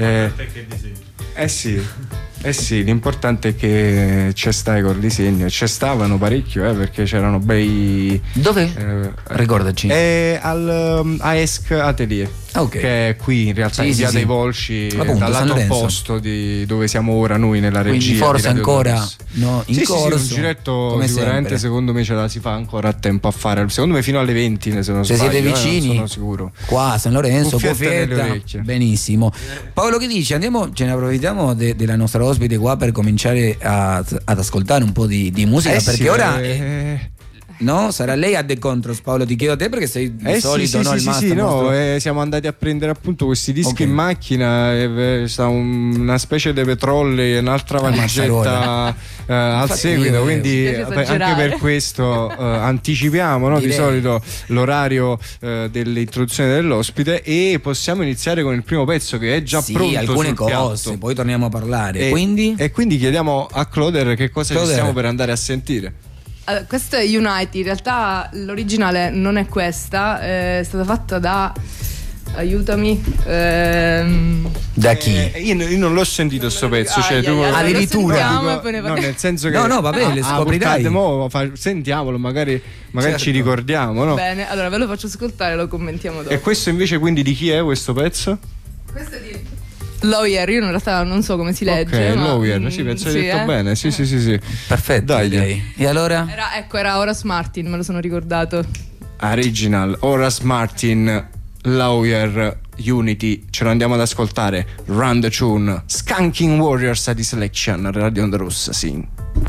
Sì, l'importante è che c'è stai col disegno. C'è stavano parecchio, perché c'erano bei. Dove? Ricordaci. Al AESC Atelier. Che è qui in realtà in Via dei Volsci, appunto, dal lato opposto di dove siamo ora noi nella regia. Quindi forse ancora in corso. Un giretto sicuramente, secondo me ce la si fa ancora a tempo a fare. Secondo me fino alle 20, se non sbaglio. Siete vicini, sono sicuro. Qua a San Lorenzo, Cuffietta. Benissimo. Paolo, che dici? Ce ne approfittiamo della nostra ospite qua per cominciare ad ascoltare un po' di musica, perché ora no? Sarà lei a The Controls. Paolo, ti chiedo a te perché sei di solito il master. Siamo andati a prendere appunto questi dischi in macchina, c'è una specie di petrolli, un'altra valigetta al seguito, quindi anche per questo anticipiamo, no? Di solito l'orario dell'introduzione dell'ospite, e possiamo iniziare con il primo pezzo che è già pronto, alcune cose piatto. Poi torniamo a parlare, quindi chiediamo a Cloder che cosa ci stiamo per andare a sentire. Questo è Unite, in realtà l'originale non è questa, è stata fatta da, aiutami, da chi? Io non l'ho sentito sto pezzo, addirittura no, nel senso che vabbè, le scoprirai. Sentiamolo, magari ci ricordiamo, no? Bene, allora ve lo faccio ascoltare e lo commentiamo dopo. E questo invece quindi di chi è questo pezzo? Questo è di Lawyer, io in realtà non so come si legge. Ok, Lawyer, sì, penso hai detto bene. Sì. Perfetto. Dai. E allora? Era Horace Martin, me lo sono ricordato. Original, Horace Martin, Lawyer, Unity. Ce lo andiamo ad ascoltare. Run the Tune, Skanking Warriors a Selection, Radio Onda Rossa, sì.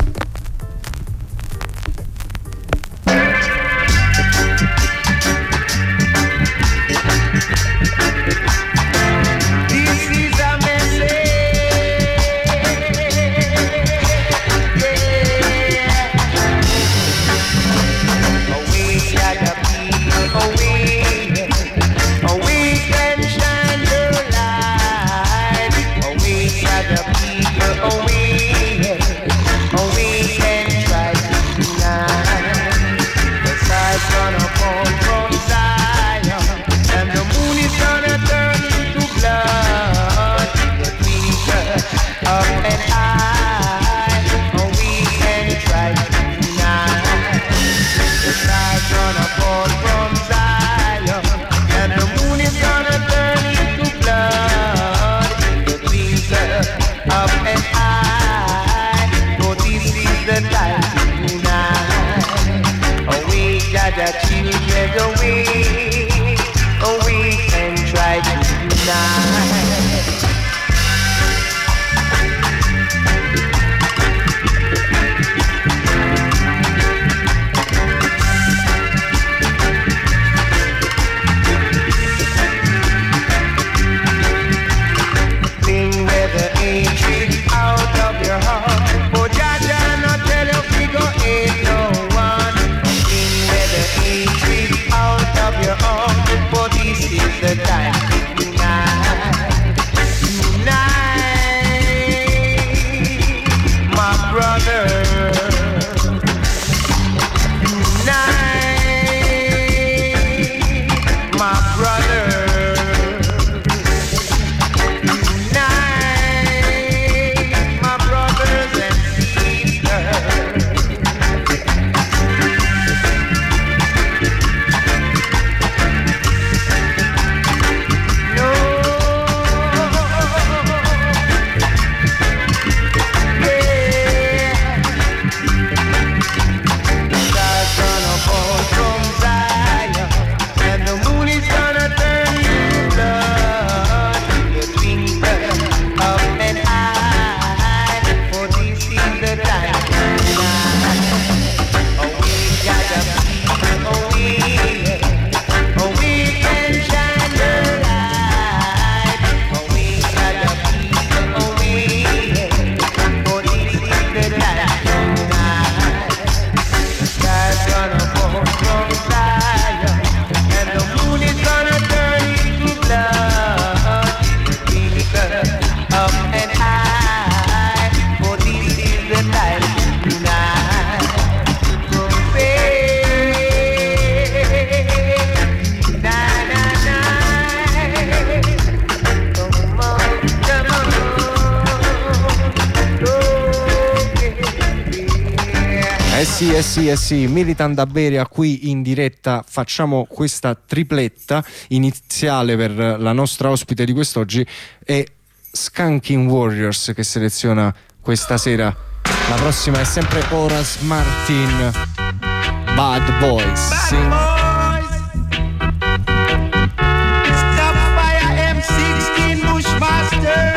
Sì, Militant da Beria qui in diretta. Facciamo questa tripletta iniziale per la nostra ospite di quest'oggi, è Skanking Warriors che seleziona questa sera. La prossima è sempre Horace Martin, Bad Boys. Stop fire M16 Bushmaster.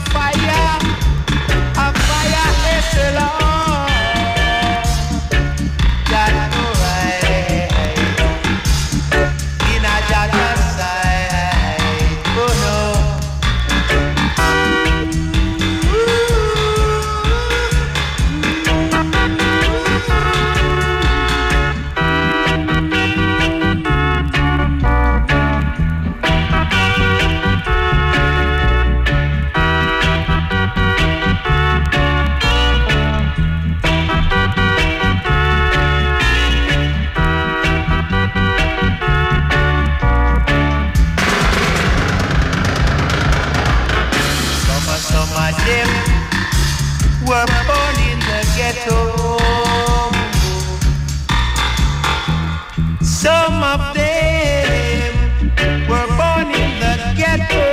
fire is the Lord. That's right. In a Jaja side, oh no. Some of them were born in the ghetto. Some of them were born in the ghetto.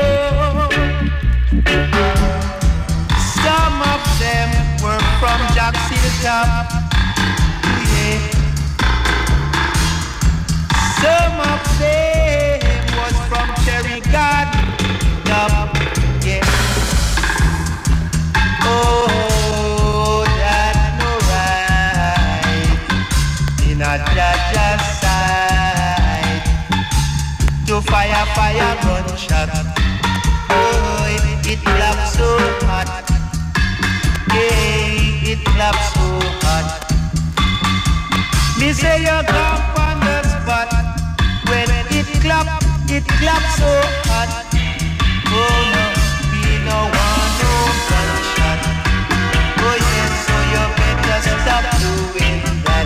Some of them were from Jackson Top. Yeah. Some of them was from Cherry Garden. Yeah. Oh, that's no right in a Jaja side to fire gunshot. Oh, it claps so hot. Yeah, it claps so hot. Me say you come on the spot when it claps so hot. Oh no, we no want no gunshot. Oh yes, so you better stop doing that.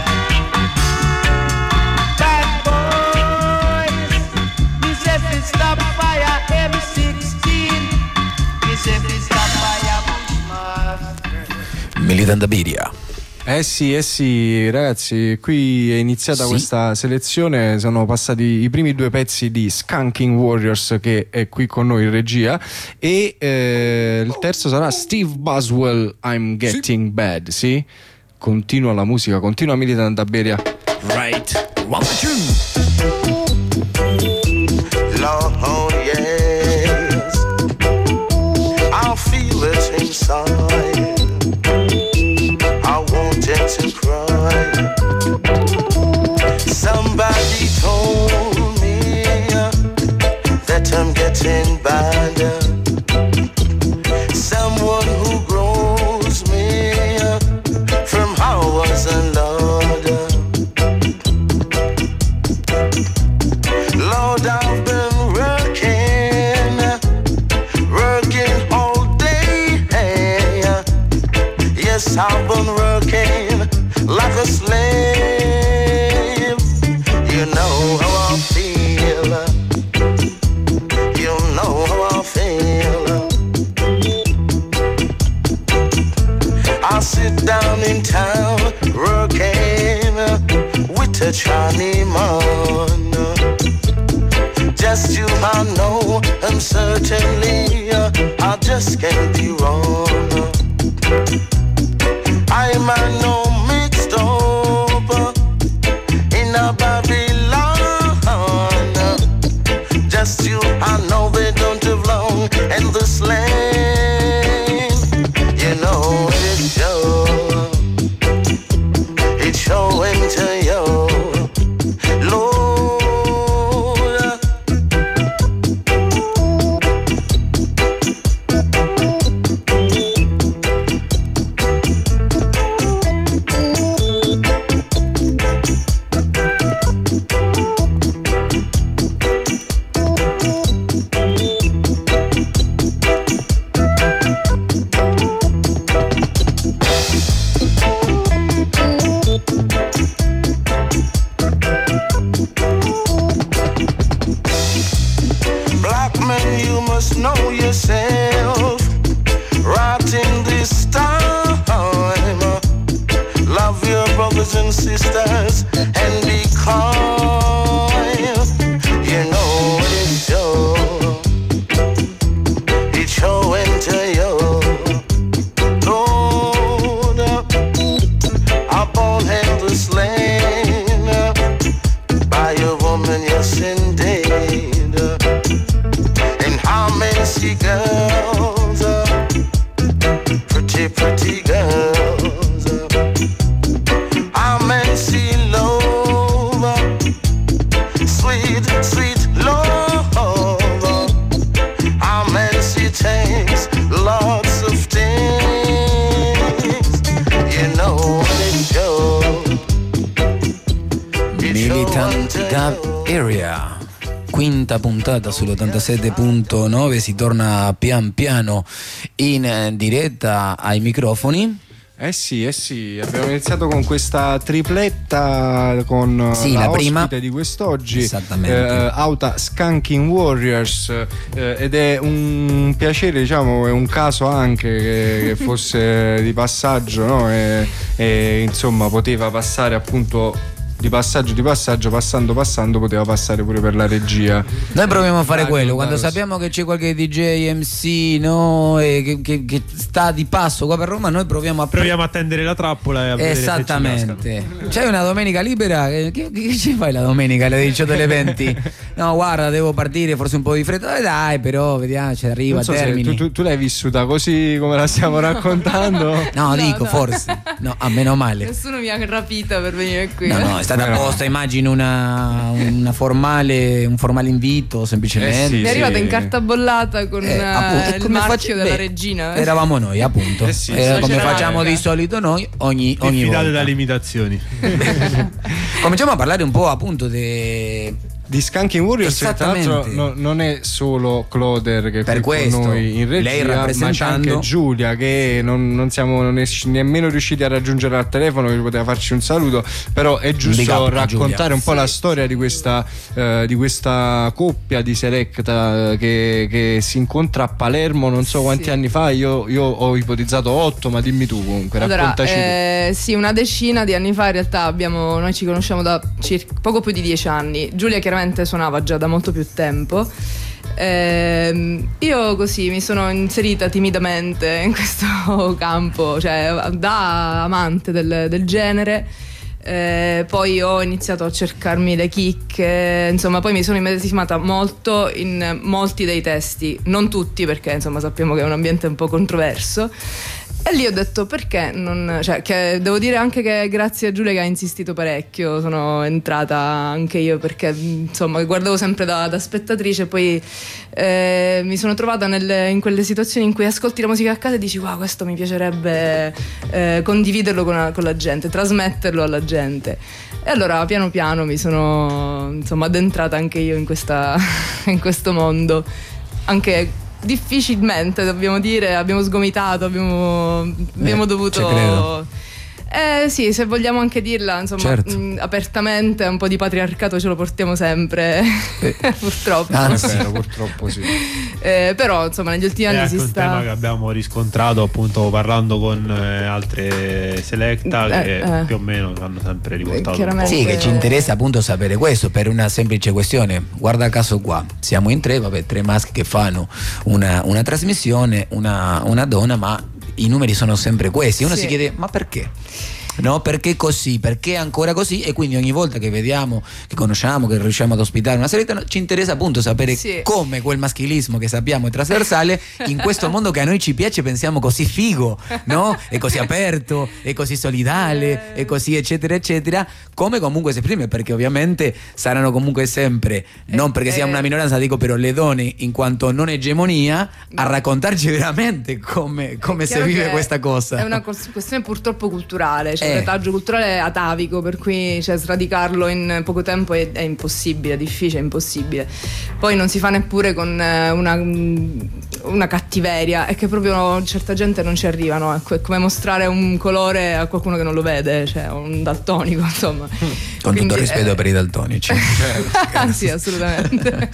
Bad boys, me say fi stop fire M16. Me say fi stop fire Bushmaster. Militant Biria. Sì, ragazzi, qui è iniziata questa selezione, sono passati i primi due pezzi di Skunking Warriors, che è qui con noi in regia, e il terzo sarà Steve Boswell, I'm Getting Bad, sì? Continua la musica, continua Militant Biria. Right, 1, 2. Lord, yes, I feel it inside. To cry. Somebody told me that I'm getting bad. Someone who grows me from how I was a Lord. Lord, I've been working all day. Yes, I've been working like a slave. You know how I feel. You know how I feel. I sit down in town working with a Johnny man. Just you I know, and certainly I just can't be wrong. I'm no mixed up in a Babylon. Just you, I know they don't have long in this land. You know it's showing to you, Lord. Know yourself right in this time. Love your brothers and sisters and be kind. You know it's showing to you. Lord, upon endless lane by a woman, yes indeed. And how many girls Militant Dub Area, quinta puntata sull'87.9, si torna pian piano in diretta ai microfoni. Eh sì, abbiamo iniziato con questa tripletta con la prima di quest'oggi, esattamente, Auta Skanking Warriors, ed è un piacere, diciamo, è un caso anche che fosse di passaggio, no? E insomma poteva passare appunto di passaggio, passando poteva passare pure per la regia. Noi proviamo a fare quello quando sappiamo che c'è qualche DJ MC, no, che sta di passo qua per Roma, noi proviamo a tendere la trappola e a vedere. Esattamente. C'hai una domenica libera? Che ci fai la domenica alle 18 alle 20? No, guarda, devo partire, forse un po' di fretta. Dai, però vediamo, ci arriva a termine. Tu l'hai vissuta così come la stiamo raccontando? No, forse. No, a meno male. Nessuno mi ha rapita per venire qui. No, è stata apposta, immagino un formale invito, semplicemente. Mi è arrivata in carta bollata con il marchio della regina. Eravamo noi, appunto. Come facciamo di solito noi ogni volta. Dalle imitazioni. Cominciamo a parlare un po' appunto di Skanking Warriors, che tra l'altro non è solo Cloder che è qui con noi in regia, ma c'è anche Giulia che non siamo nemmeno riusciti a raggiungere al telefono, che poteva farci un saluto, però è giusto raccontare un po' la storia di questa coppia di Selecta che si incontra a Palermo non so quanti anni fa. Io ho ipotizzato 8, ma dimmi tu comunque, raccontaci. Sì, una decina di anni fa in realtà noi ci conosciamo da poco più di 10 anni. Giulia chiaramente suonava già da molto più tempo. Io così mi sono inserita timidamente in questo campo, cioè da amante del genere. Poi ho iniziato a cercarmi le chicche, insomma, poi mi sono immedesimata molto in molti dei testi, non tutti, perché insomma sappiamo che è un ambiente un po' controverso. E lì ho detto perché non, cioè, che devo dire anche che grazie a Giulia che ha insistito parecchio sono entrata anche io, perché insomma guardavo sempre da spettatrice, e poi mi sono trovata in quelle situazioni in cui ascolti la musica a casa e dici wow, questo mi piacerebbe condividerlo con la gente, trasmetterlo alla gente. E allora piano piano mi sono insomma addentrata anche io in questo mondo, anche difficilmente, dobbiamo dire, abbiamo sgomitato, abbiamo dovuto sì, se vogliamo anche dirla, insomma, certo, apertamente, un po' di patriarcato ce lo portiamo sempre, purtroppo. Purtroppo sì. Però insomma negli ultimi anni si sta. È un tema che abbiamo riscontrato appunto parlando con altre Selecta che più o meno hanno sempre riportato. Sì, che ci interessa appunto sapere questo per una semplice questione. Guarda caso qua, siamo in tre maschi che fanno una trasmissione, una donna, ma i numeri sono sempre questi. Uno si chiede ma perché? No, perché così? Perché ancora così? E quindi ogni volta che vediamo, che conosciamo, che riusciamo ad ospitare una serie, ci interessa appunto sapere come quel maschilismo che sappiamo è trasversale in questo mondo che a noi ci piace, pensiamo così figo, no? È così aperto, è così solidale, è così eccetera eccetera, come comunque si esprime, perché ovviamente saranno comunque sempre, non perché siamo una minoranza, dico, però le donne in quanto non egemonia a raccontarci veramente come si vive questa cosa. È una questione purtroppo culturale, un retaggio culturale atavico, per cui sradicarlo in poco tempo è impossibile, difficile, impossibile. Poi non si fa neppure con una cattiveria, è che proprio certa gente non ci arriva, no? È come mostrare un colore a qualcuno che non lo vede, cioè un daltonico, insomma. Con tutto il rispetto per i daltonici. Sì, assolutamente.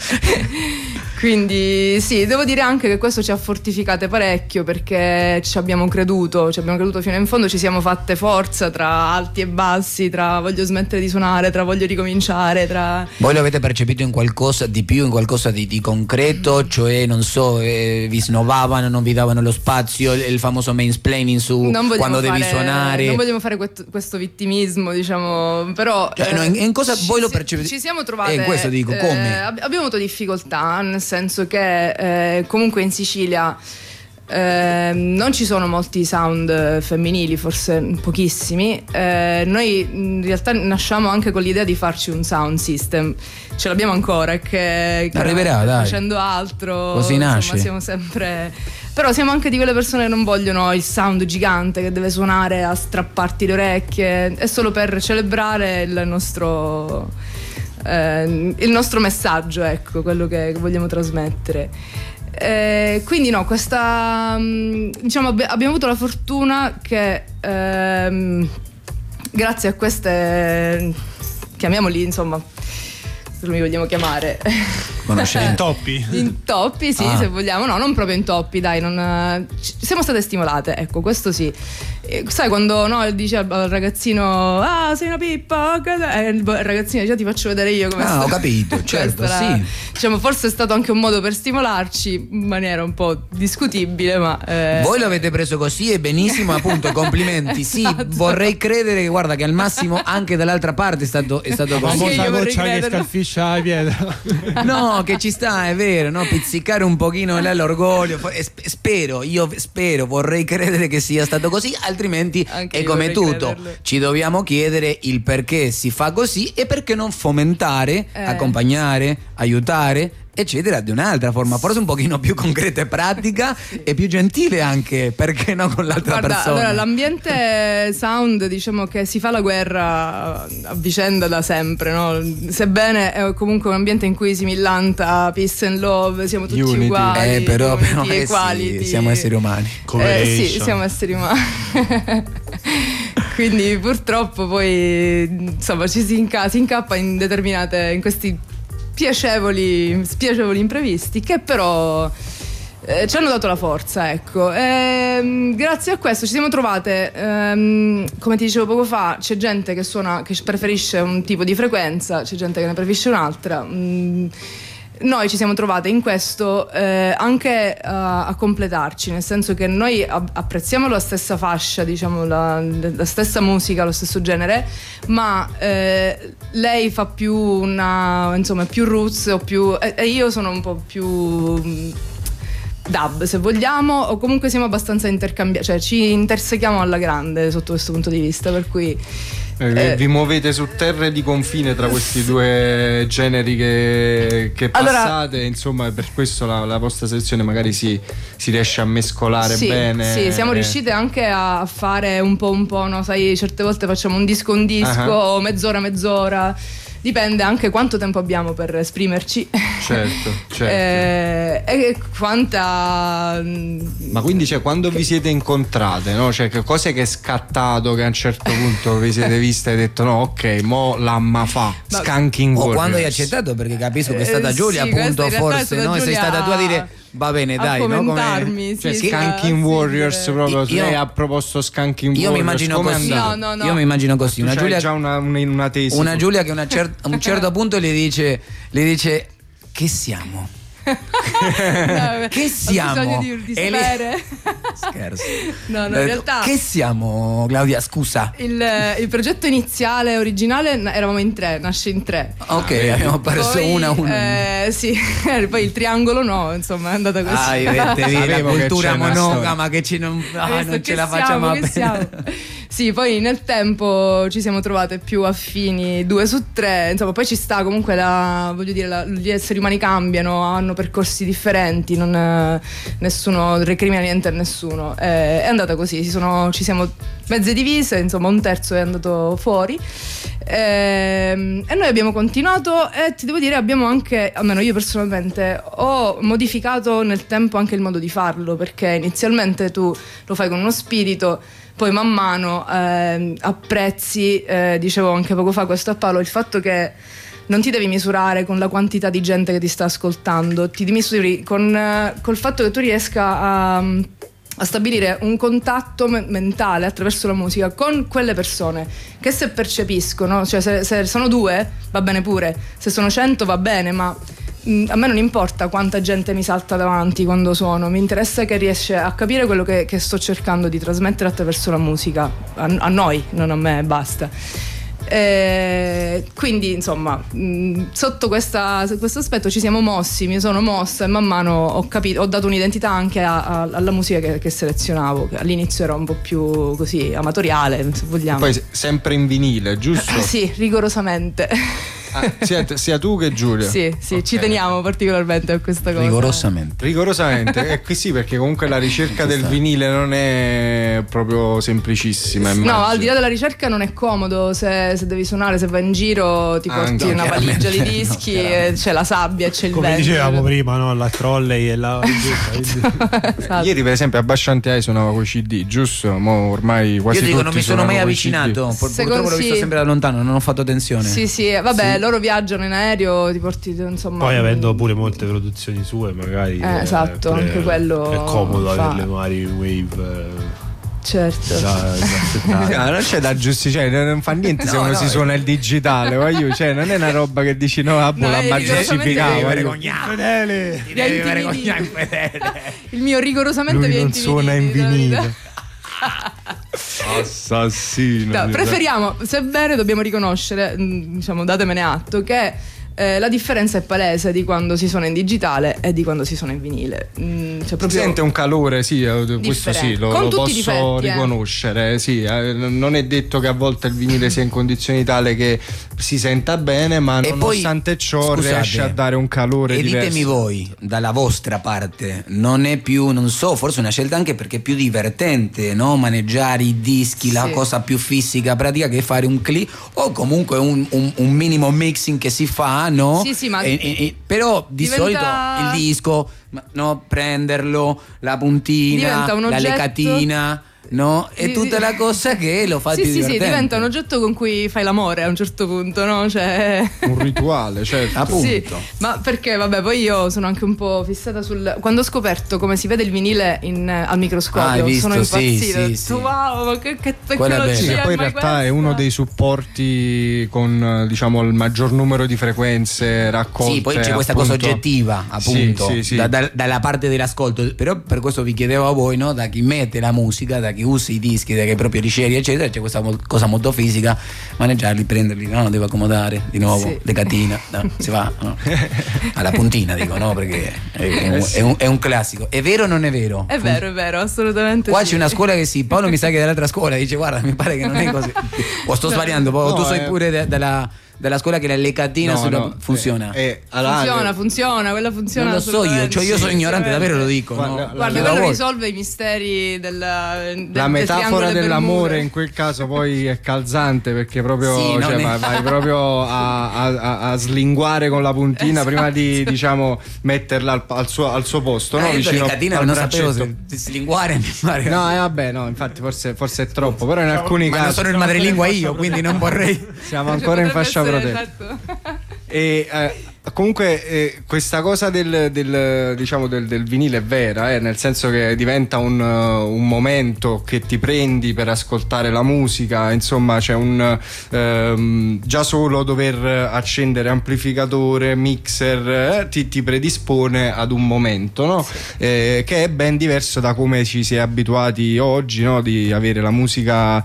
Quindi sì, devo dire anche che questo ci ha fortificate parecchio, perché ci abbiamo creduto fino in fondo, ci siamo fatte forza tra alti e bassi, tra voglio smettere di suonare, tra voglio ricominciare, tra... Voi lo avete percepito in qualcosa di più, in qualcosa di concreto? Cioè, non so, vi snobavano, non vi davano lo spazio, il famoso mansplaining su quando devi suonare? Non vogliamo fare questo vittimismo, diciamo, però... Cioè, no, in cosa voi lo percepite? Ci siamo trovate... questo dico, come? Abbiamo avuto difficoltà, nel senso che comunque in Sicilia non ci sono molti sound femminili, forse pochissimi. Noi in realtà nasciamo anche con l'idea di farci un sound system, ce l'abbiamo ancora, che arriverà, dai, facendo altro, così nasce. Insomma, siamo sempre, però siamo anche di quelle persone che non vogliono il sound gigante che deve suonare a strapparti le orecchie, è solo per celebrare il nostro il nostro messaggio, ecco, quello che vogliamo trasmettere. Quindi no, questa diciamo abbiamo avuto la fortuna che grazie a queste, chiamiamoli, insomma, come li vogliamo chiamare? Intoppi, sì, se vogliamo. No, non proprio intoppi, dai, siamo state stimolate, ecco, questo sì. Sai quando dici al ragazzino sei una pippa, il ragazzino dice ti faccio vedere io come ho capito, certo, sì. Diciamo, forse è stato anche un modo per stimolarci in maniera un po' discutibile, ma voi lo avete preso così e benissimo, appunto, complimenti. Sì, esatto. Vorrei credere che, guarda, che al massimo anche dall'altra parte è stato così. La famosa goccia che scalfiscia la pietra. No, che ci sta, è vero, no? Pizzicare un pochino l'orgoglio. Spero, vorrei credere che sia stato così, altrimenti anche è come tutto. Ci dobbiamo chiedere il perché si fa così e perché non fomentare, accompagnare, aiutare, eccetera, di un'altra forma, forse un pochino più concreta e pratica e più gentile anche, perché no, con l'altra persona. Allora, l'ambiente sound, diciamo che si fa la guerra a vicenda da sempre, no? Sebbene è comunque un ambiente in cui si millanta peace and love, siamo tutti unity. Uguali, però equality. Sì, siamo esseri umani. Sì, siamo esseri umani. Quindi purtroppo poi insomma ci si incappa in questi spiacevoli imprevisti che però ci hanno dato la forza, ecco. Grazie a questo ci siamo trovate, come ti dicevo poco fa, c'è gente che preferisce un tipo di frequenza, c'è gente che ne preferisce un'altra. Noi ci siamo trovate in questo anche a completarci, nel senso che noi apprezziamo la stessa fascia, diciamo la stessa musica, lo stesso genere, ma lei fa più più roots o più e io sono un po' più dub, se vogliamo, o comunque siamo abbastanza intercambiati, cioè ci intersechiamo alla grande sotto questo punto di vista, per cui vi muovete su terre di confine tra questi due generi che passate, insomma, per questo la vostra selezione magari si riesce a mescolare bene. Sì, siamo riuscite anche a fare un po', no? Sai, certe volte facciamo un disco, o mezz'ora. Dipende anche quanto tempo abbiamo per esprimerci. Certo. E quanta. Ma quindi, cioè, quando vi siete incontrate, no? Cioè, che cos'è che è scattato che a un certo punto vi siete viste e avete detto no, ok, mo l'amma fa Skanking Warriors. O quando hai accettato, perché capisco che è stata Giulia, appunto, forse no? Sei stata tu a dire va bene, dai, no? Come Skanking Warriors, proprio lei ha proposto Skanking Warriors. Io mi immagino così. No. Io mi immagino così. Una Giulia già una tesi. Una Giulia che a un certo punto le dice che siamo? Che siamo? Ho bisogno di sapere. Scherzo. No, in realtà che siamo, Claudia, scusa. Il progetto iniziale, originale, eravamo in tre, nasce in tre. Ok, abbiamo perso poi, una. Sì, poi il triangolo no, insomma, è andata così. La cultura monogama che non ce la facciamo a Sì, poi nel tempo ci siamo trovate più affini 2 su 3, insomma, poi ci sta comunque gli esseri umani cambiano, hanno percorsi differenti, nessuno recrimina niente a nessuno, è andata così, ci siamo mezze divise, insomma un terzo è andato fuori e noi abbiamo continuato e ti devo dire abbiamo anche, almeno io personalmente, ho modificato nel tempo anche il modo di farlo, perché inizialmente tu lo fai con uno spirito, poi man mano apprezzi, dicevo anche poco fa questo a Paolo, il fatto che non ti devi misurare con la quantità di gente che ti sta ascoltando, ti misuri col fatto che tu riesca a stabilire un contatto mentale attraverso la musica con quelle persone che se percepiscono, cioè se sono 2 va bene pure, se sono 100 va bene, ma a me non importa quanta gente mi salta davanti quando suono, mi interessa che riesce a capire quello che sto cercando di trasmettere attraverso la musica, a noi, non a me, basta. Quindi insomma sotto questo aspetto ci siamo mossi, mi sono mossa e man mano ho dato un'identità anche alla musica che selezionavo, che all'inizio era un po' più così amatoriale, se vogliamo. Poi sempre in vinile, giusto? Sì, rigorosamente. Sia tu che Giulia. Sì, okay. Ci teniamo particolarmente a questa cosa. Rigorosamente. Sì, perché comunque la ricerca del vinile non è proprio semplicissima. No, al di là della ricerca non è comodo. Se devi suonare, se vai in giro, ti porti una valigia di dischi, c'è la sabbia e c'è il vento. Come dicevamo prima, no? La trolley e la esatto. Ieri per esempio a Basciante suonava con i CD, giusto? Ormai quasi io dico tutti non mi sono mai avvicinato, purtroppo l'ho visto sempre da lontano, non ho fatto attenzione. Sì, vabbè, loro viaggiano in aereo, ti porti insomma. Poi avendo pure molte produzioni sue magari esatto, anche quello è comodo avere le mani wave. Certo. Non c'è da giustificare, non fa niente se uno si suona il digitale, non è una roba che dici la giustificava. Fedele. Devi vergognare fedele. Il mio rigorosamente lui non suona in vinile. Assassino. No, preferiamo, sebbene dobbiamo riconoscere, diciamo, datemene atto, che la differenza è palese di quando si suona in digitale e di quando si suona in vinile. Si sente un calore, sì, questo sì, lo posso riconoscere. Sì, non è detto che a volte il vinile sia in condizioni tale che si senta bene, ma nonostante ciò riesce a dare un calore diverso. E ditemi voi, dalla vostra parte, non è più, non so, forse una scelta anche perché è più divertente, no? Maneggiare i dischi, la cosa più fisica, pratica, che fare un click o comunque un minimo mixing che si fa, no? Sì, ma però di solito il disco, no, prenderlo, la puntina, la lecatina, no? È tutta la cosa che lo fa più divertente. Sì, diventa un oggetto con cui fai l'amore a un certo punto, no? Cioè un rituale, certo. Appunto. Sì, ma perché vabbè, poi io sono anche un po' fissata quando ho scoperto come si vede il vinile al microscopio, sono impazzita. Sì. Wow, ma che tecnologia! Poi in realtà è uno dei supporti con, diciamo, il maggior numero di frequenze raccolte. Sì, poi c'è questa cosa oggettiva, appunto, dalla parte dell'ascolto. Però per questo vi chiedevo a voi, no? Da chi mette la musica, da chi usa i dischi, da che proprio ricegli eccetera, c'è questa cosa molto fisica, maneggiarli, prenderli, no? Devo accomodare di nuovo, lecatina, no? Si va, no? Alla puntina, dico, no? Perché è un classico. È vero o non è vero? È vero, assolutamente. Qua c'è una scuola che sì, Paolo mi sa che è dall'altra scuola dice guarda, mi pare che non è così, o sto sbagliando, tu sei pure dalla scuola che la lecatina funziona. Funziona, quella funziona. Non lo so io sono ignorante, davvero lo dico. Guarda, quello risolve i misteri la metafora dell'amore in quel caso poi è calzante, perché proprio vai proprio a slinguare con la puntina prima di, diciamo, metterla al suo posto, no? Vicino lecatina non sapevo se slinguare mi pare. No, infatti forse è troppo, però in alcuni casi non sono il madrelingua io, quindi non vorrei. Siamo ancora in fascia protetta. E comunque questa cosa del vinile è vera, nel senso che diventa un momento che ti prendi per ascoltare la musica, insomma c'è già solo dover accendere amplificatore, mixer, ti predispone ad un momento, no? Che è ben diverso da come ci si è abituati oggi, no? Di avere la musica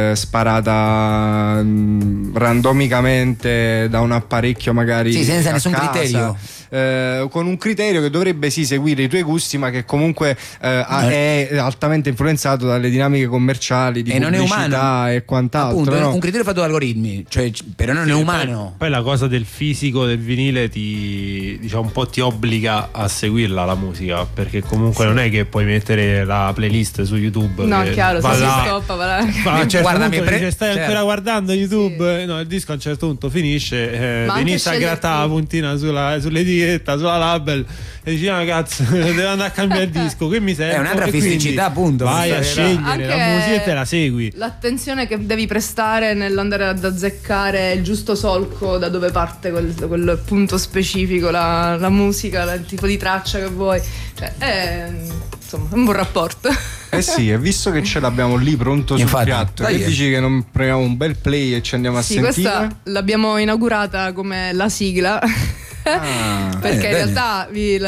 sparata randomicamente da un apparecchio magari senza nessun criterio, con un criterio che dovrebbe seguire i tuoi gusti, ma che comunque è altamente influenzato dalle dinamiche commerciali di pubblicità e quant'altro. Appunto, un criterio fatto da algoritmi, però non è umano. Poi la cosa del fisico del vinile un po' ti obbliga a seguirla la musica, perché comunque non è che puoi mettere la playlist su YouTube. No, chiaro, se si stoppa a un certo punto stai ancora guardando YouTube, no, il disco a un certo punto finisce, inizia a grattare la puntina sull'etichetta, sulla label e dici cazzo, devo andare a cambiare il disco, che mi serve? È un'altra fisicità, appunto. Vai a scegliere anche la musica e te la segui. L'attenzione che devi prestare nell'andare ad azzeccare il giusto solco da dove parte quel punto specifico, la musica, il tipo di traccia che vuoi, è un buon rapporto. Sì, e visto che ce l'abbiamo lì pronto sul piatto, che dici che non prendiamo un bel play e ci andiamo a sentire? Questa l'abbiamo inaugurata come la sigla. Perché in realtà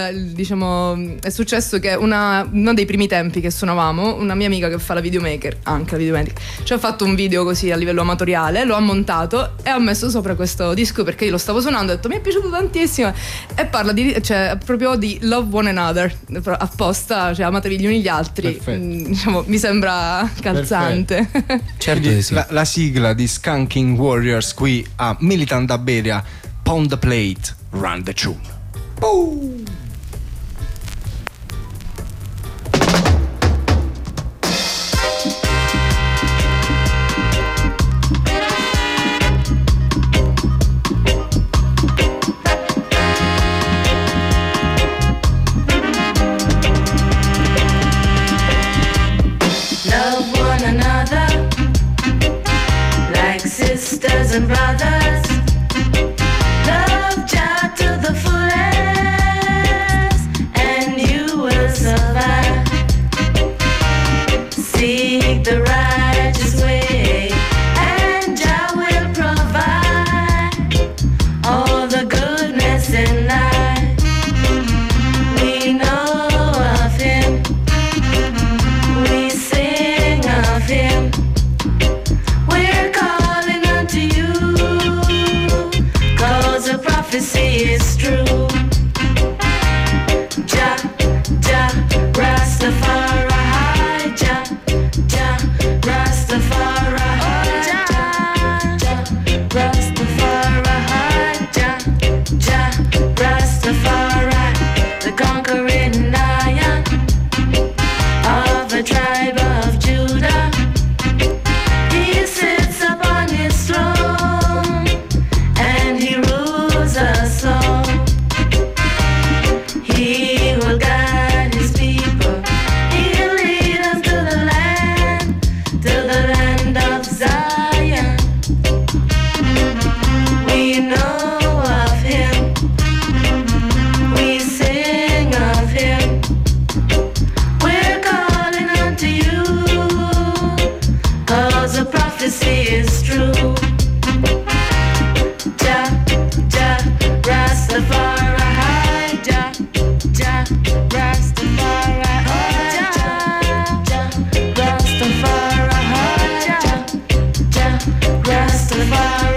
è successo che uno dei primi tempi che suonavamo, una mia amica che fa la videomaker, ci ha fatto un video così a livello amatoriale, lo ha montato e ha messo sopra questo disco, perché io lo stavo suonando e ho detto mi è piaciuto tantissimo, e parla proprio di Love One Another, apposta, amatevi gli uni gli altri. Mi sembra calzante. Certo. La sigla di Skanking Warriors qui a Militant Dub Area Pound the Plate, Run the Tune. Boom. Sisters and brothers, love Jah to the fullest, and you will survive. Seek the righteous way, and Jah will provide all the goodness in life. We know of Him, we sing of Him. Prophecy is true. Jah, Jah, Rastafari, Jah, Jah, Rastafari, Jah, Jah, Rastafari, Jah, Jah, Rastafari, the conquering lion of the tribe of Judah. He sits upon his throne and he rules us all. He will guide his people. He'll lead us to the land of Zion. We know of Him, we sing of Him. We're calling unto you, 'cause the prophecy is true. Rastafari, Jah, Jah, Rastafari, Jah, Jah, Rastafari, Jah, Jah, Rastafari.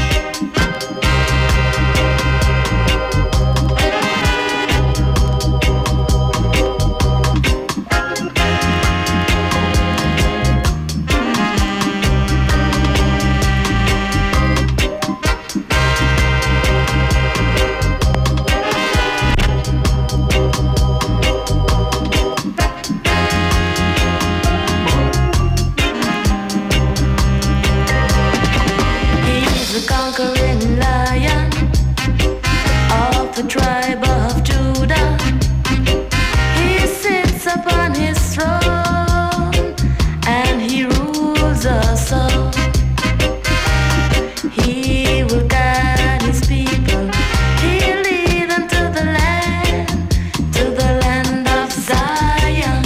He's the conquering lion of the tribe of Judah. He sits upon his throne and he rules us all. He will guide his people. He'll lead them to the land of Zion.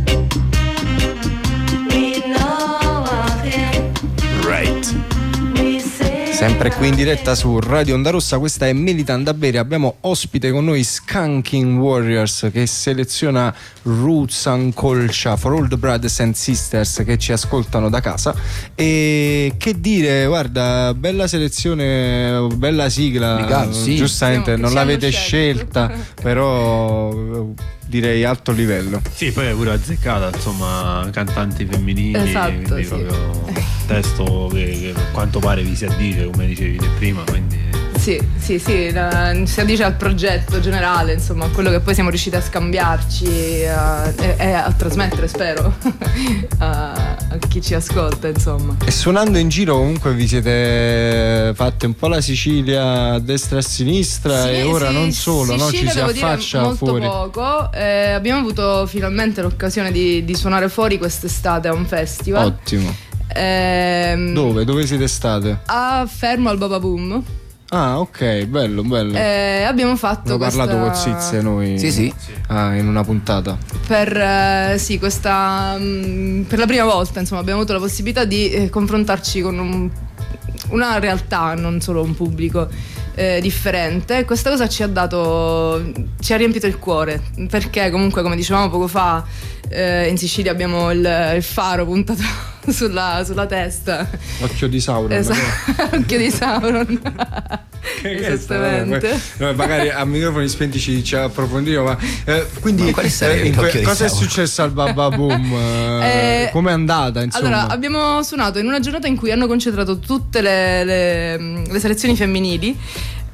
We know of Him. Right. We say Sempre qui in diretta su Radio Onda Rossa, questa è Militant da bere. Abbiamo ospite con noi Skanking Warriors che seleziona Roots Ancolcia for all the brothers and sisters che ci ascoltano da casa. E che dire, guarda, bella selezione, bella sigla. Sì. Giustamente non l'avete scelta, però direi alto livello. Sì, poi è pure azzeccata, insomma, cantanti femminili, Esatto, quindi sì. proprio testo che a quanto pare vi si addice, come dicevi te prima, quindi Sì, si addice al progetto generale, insomma, a quello che poi siamo riusciti a scambiarci e a trasmettere, spero, a chi ci ascolta, insomma. E suonando in giro comunque vi siete fatte un po' la Sicilia a destra e a sinistra, e ora non solo, no? Ci si affaccia molto fuori. poco. Abbiamo avuto finalmente l'occasione di suonare fuori quest'estate a un festival. Ottimo. Dove siete state? A Fermo al Baba Boom. Ah, ok, bello. Abbiamo fatto Abbiamo parlato con Zizze noi. Sì. In una puntata. Per la prima volta, insomma, abbiamo avuto la possibilità di confrontarci con una realtà, non solo un pubblico differente. Questa cosa ci ha riempito il cuore, perché comunque, come dicevamo poco fa, in Sicilia abbiamo il faro puntato sulla testa. Occhio di Sauron. Occhio di Sauron. Esattamente. Magari a microfoni spenti ci approfondiremo, ma quindi cosa è successo al Baba Boom? Com'è andata, insomma? Allora, abbiamo suonato in una giornata in cui hanno concentrato tutte le selezioni femminili.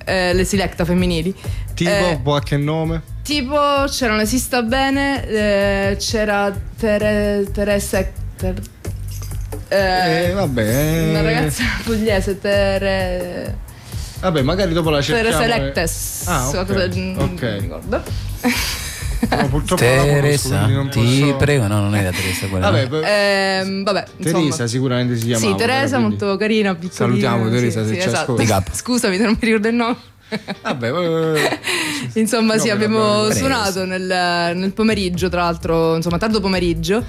le Selecta femminili. Tipo, qualche nome? Tipo c'era una Si sta bene, c'era Teresa vabbè, una ragazza pugliese, vabbè, magari dopo la cerchiamo. Teresa Electes. Ok. Non mi ricordo. No, purtroppo Teresa, ti posso... prego, no, non è la Teresa quella. Vabbè, Teresa insomma. Sicuramente si chiamava. Sì, Teresa, quindi... molto carina, piccolina. Salutiamo Teresa, se ci esatto. ascolti. Scusami se non mi ricordo il nome. Vabbè, insomma, sì, abbiamo Teresa. suonato nel pomeriggio, tra l'altro, insomma, tardo pomeriggio.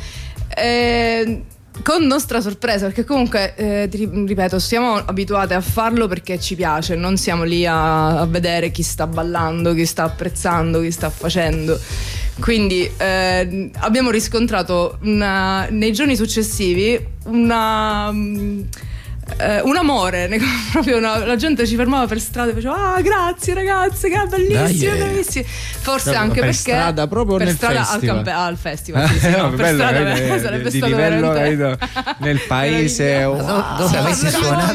Con nostra sorpresa, perché comunque ripeto, siamo abituate a farlo perché ci piace, non siamo lì a vedere chi sta ballando, chi sta apprezzando, chi sta facendo. Quindi abbiamo riscontrato nei giorni successivi un amore, proprio la gente ci fermava per strada e faceva grazie ragazze, che bellissimo, bellissimo. Forse anche per perché strada proprio per nel strada festival. Al festival, sì, no, per bello, strada sarebbe di stato livello veramente nel paese Dove avessi suonato?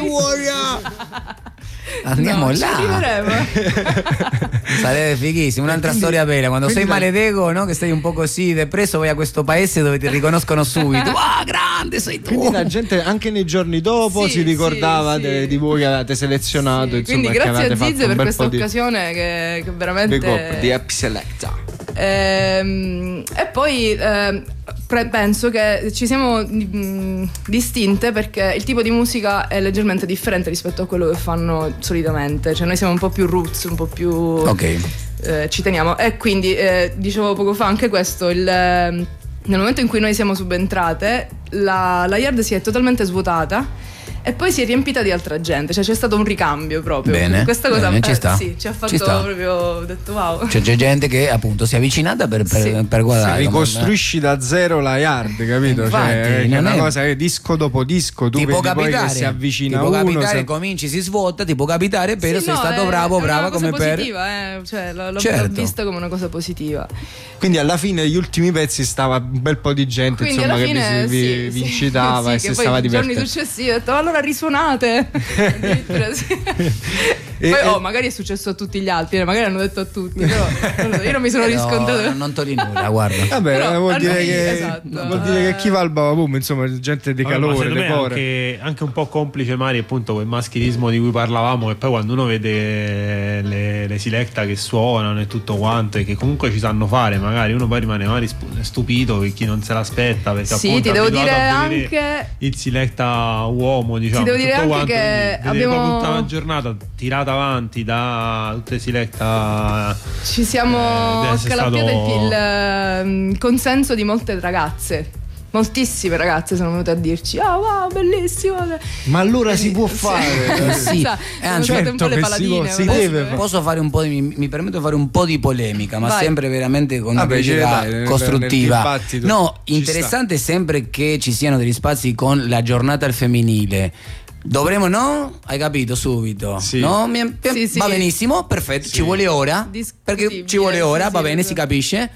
Andiamo ci là. arriveremo. Sarebbe fighissimo. Un'altra storia bella. Quando sei maledego, no? Che sei un po' così depresso, vai a questo paese dove ti riconoscono subito. Grande sei tu. Quindi la gente anche nei giorni dopo si ricordava di voi che avete selezionato. Sì, Insomma, quindi grazie a Zizze per questa di... occasione che veramente Big up di Happy Selecta. e poi penso che ci siamo distinte perché il tipo di musica è leggermente differente rispetto a quello che fanno solitamente, cioè noi siamo un po' più roots, un po' più ci teniamo, e quindi dicevo poco fa anche questo, nel momento in cui noi siamo subentrate la yard si è totalmente svuotata e poi si è riempita di altra gente, cioè c'è stato un ricambio proprio. Bene, questa cosa bene, ci sta. Sì, ci ha fatto proprio, ho detto wow. Cioè c'è gente che appunto si è avvicinata per guardare. Ricostruisci da zero la yard, capito? Infatti, cioè, è una cosa che disco dopo disco tu ti vedi può poi capitare, che si avvicina ti può uno, capitare, cominci, si svuota, ti può capitare, però sei stato bravo, brava come per. Positiva, cioè l'ho vista come una cosa positiva. Quindi alla fine gli ultimi pezzi stava un bel po' di gente, quindi insomma, che fine, vi incitava e si stava divertendo. Nei giorni successivi ho detto allora risuonate. Poi magari è successo a tutti gli altri, magari hanno detto a tutti, però io non mi sono riscontrato. Non togli nulla, guarda. Vabbè, vuol dire che chi va al Bavabum, insomma, gente di calore, le anche un po' complice Mari, appunto quel maschilismo di cui parlavamo, e poi quando uno vede le Selecta che suonano e tutto quanto e che comunque ci sanno fare, magari uno poi rimane magari stupito per chi non se l'aspetta, perché appunto ti devo dire anche il Selecta uomo, diciamo, ti devo dire tutto anche che abbiamo tutta una giornata tirata avanti da tutte le Selecta. Ci siamo accalappiate il consenso di molte ragazze. Moltissime ragazze sono venute a dirci wow, bellissimo. Ma allora si può fare. Sì, certo un po' le paladine, si deve. Posso fare un po' mi permetto di fare un po' di polemica, ma sempre veramente con una critica costruttiva. Interessante è sempre che ci siano degli spazi con la giornata al femminile. Dovremmo, no? Hai capito subito? Sì. No? Sì. Va benissimo, perfetto, ci vuole ora. Perché ci vuole ora, va bene, si capisce.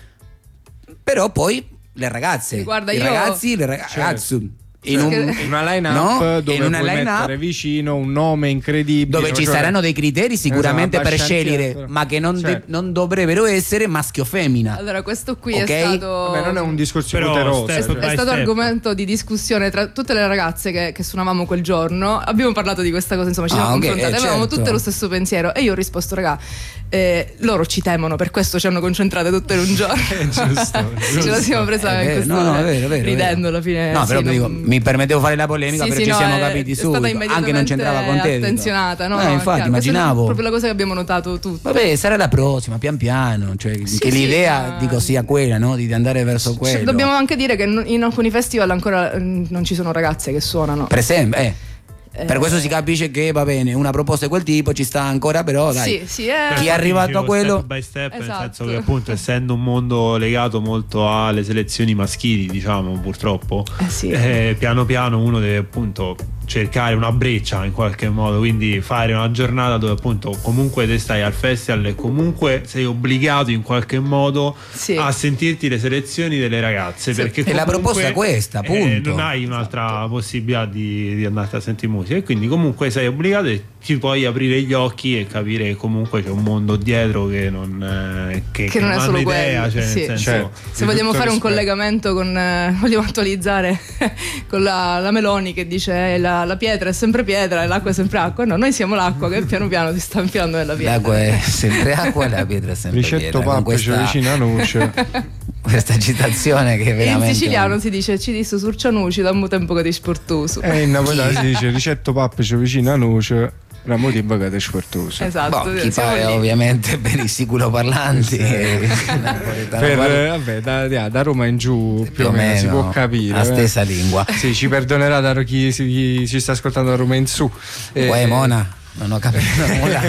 Però poi le ragazze, guarda, i ragazzi, le ragazze. In una line-up dove in una puoi mettere vicino un nome incredibile, dove ci saranno dei criteri sicuramente per scegliere, ma che non dovrebbero essere maschio o femmina. Allora questo qui è stato Vabbè, non è un discorso poderoso, è stato argomento di discussione tra tutte le ragazze che suonavamo quel giorno. Abbiamo parlato di questa cosa, insomma ci siamo confrontate, avevamo tutte lo stesso pensiero e io ho risposto raga, loro ci temono, per questo ci hanno concentrate tutte in un giorno. Giusto. Ce la siamo presa in questo è vero, ridendo alla fine. No, però dico, mi permettevo di fare la polemica, però ci siamo capiti subito, anche non c'entrava con te. Attenzionata, no? Infatti, immaginavo. È proprio la cosa che abbiamo notato tutti. Vabbè, sarà la prossima, pian piano. Cioè, che l'idea, dico, sia quella, no? Di andare verso quello. Dobbiamo anche dire che in alcuni festival ancora non ci sono ragazze che suonano. Per esempio, per questo si capisce che va bene, una proposta di quel tipo ci sta ancora, però dai, chi è arrivato a quello step by step, esatto. Nel senso che appunto essendo un mondo legato molto alle selezioni maschili, diciamo, purtroppo piano piano uno deve appunto cercare una breccia in qualche modo, quindi fare una giornata dove appunto comunque te stai al festival e comunque sei obbligato in qualche modo a sentirti le selezioni delle ragazze, perché e la proposta è questa, appunto, non hai un'altra possibilità di andarti a sentire musica, e quindi comunque sei obbligato e ti puoi aprire gli occhi e capire che comunque c'è un mondo dietro che non non è solo idea, quello, cioè, sì. nel senso, se vogliamo fare un collegamento con vogliamo attualizzare con la Meloni che dice la pietra è sempre pietra e l'acqua è sempre acqua. No, noi siamo l'acqua che piano piano si sta infilando nella pietra. L'acqua è sempre acqua e la pietra è sempre Ricetto pietra. pappe c'è vicino a nuce. Questa citazione che veramente in siciliano si dice ci disso surcianuci da un tempo che ti sportuso, e in napoletano si dice ricetto pappe c'è vicino a nuce da un tempo che ti sportuso. Esatto. Chi fa ovviamente per i siculoparlanti da Roma in giù più o meno si può capire la stessa lingua. Sì, ci perdonerà da chi ci sta ascoltando da Roma in su. Mona, non ho capito nulla.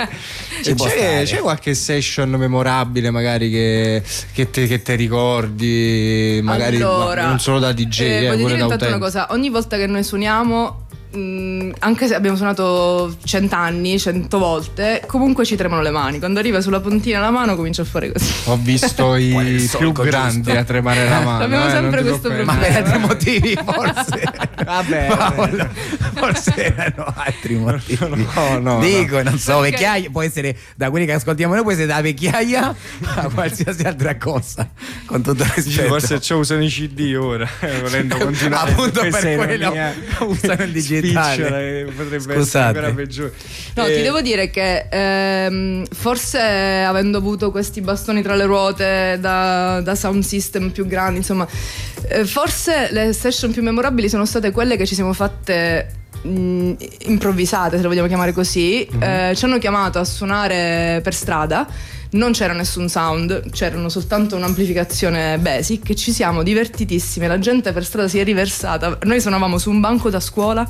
C'è qualche session memorabile magari che te ricordi, magari allora, non solo da DJ, voglio pure dire da intanto una cosa: ogni volta che noi suoniamo, anche se abbiamo suonato 100 anni, 100 volte, comunque ci tremano le mani. Quando arriva sulla puntina la mano comincia a fare così. Ho visto i più grandi a tremare la mano. Abbiamo sempre questo problema. Ma per altri motivi forse. Vabbè, Paolo, forse erano altri motivi. No, dico, non so, vecchiaia può essere da quelli che ascoltiamo noi, può essere da vecchiaia a qualsiasi altra cosa, con tutto il rispetto. Forse ci usano i CD ora, volendo continuare. Appunto per quello usano il digitale. Potrebbe essere ancora peggiore. No, ti devo dire che forse avendo avuto questi bastoni tra le ruote da sound system più grandi, insomma, forse le session più memorabili sono state quelle che ci siamo fatte improvvisate, se lo vogliamo chiamare così. Ci hanno chiamato a suonare per strada, non c'era nessun sound, c'erano soltanto un'amplificazione basic, e ci siamo divertitissime, la gente per strada si è riversata, noi suonavamo su un banco da scuola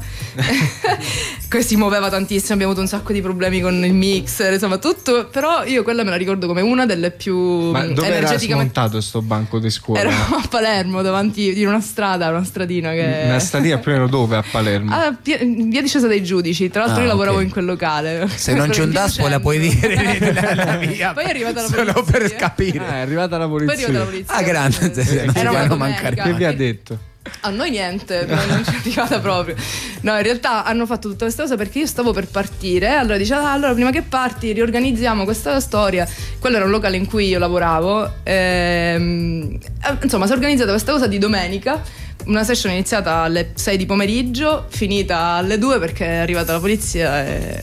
che si muoveva tantissimo, abbiamo avuto un sacco di problemi con il mixer, insomma tutto, però io quella me la ricordo come una delle più Ma dove energeticamente... era smontato sto banco di scuola? Eravamo a Palermo, davanti di una stradina che... Una stradina più o meno dove a Palermo? Via Discesa dei Giudici, tra l'altro io lavoravo ok. in quel locale. Se non c'è un daspo la puoi dire la via. Poi è arrivata la solo polizia. per capire. È arrivata la polizia. Poi è arrivata la polizia. Ah, grande, non Era una fanno domenica. mancare. Che vi ha detto? A noi niente, non ci è arrivata proprio. No, in realtà hanno fatto tutta questa cosa perché io stavo per partire. Allora dice: allora prima che parti riorganizziamo questa storia. Quello era un locale in cui io lavoravo. Insomma, si è organizzata questa cosa di domenica. Una session iniziata alle 6 di pomeriggio, finita alle 2 perché è arrivata la polizia e...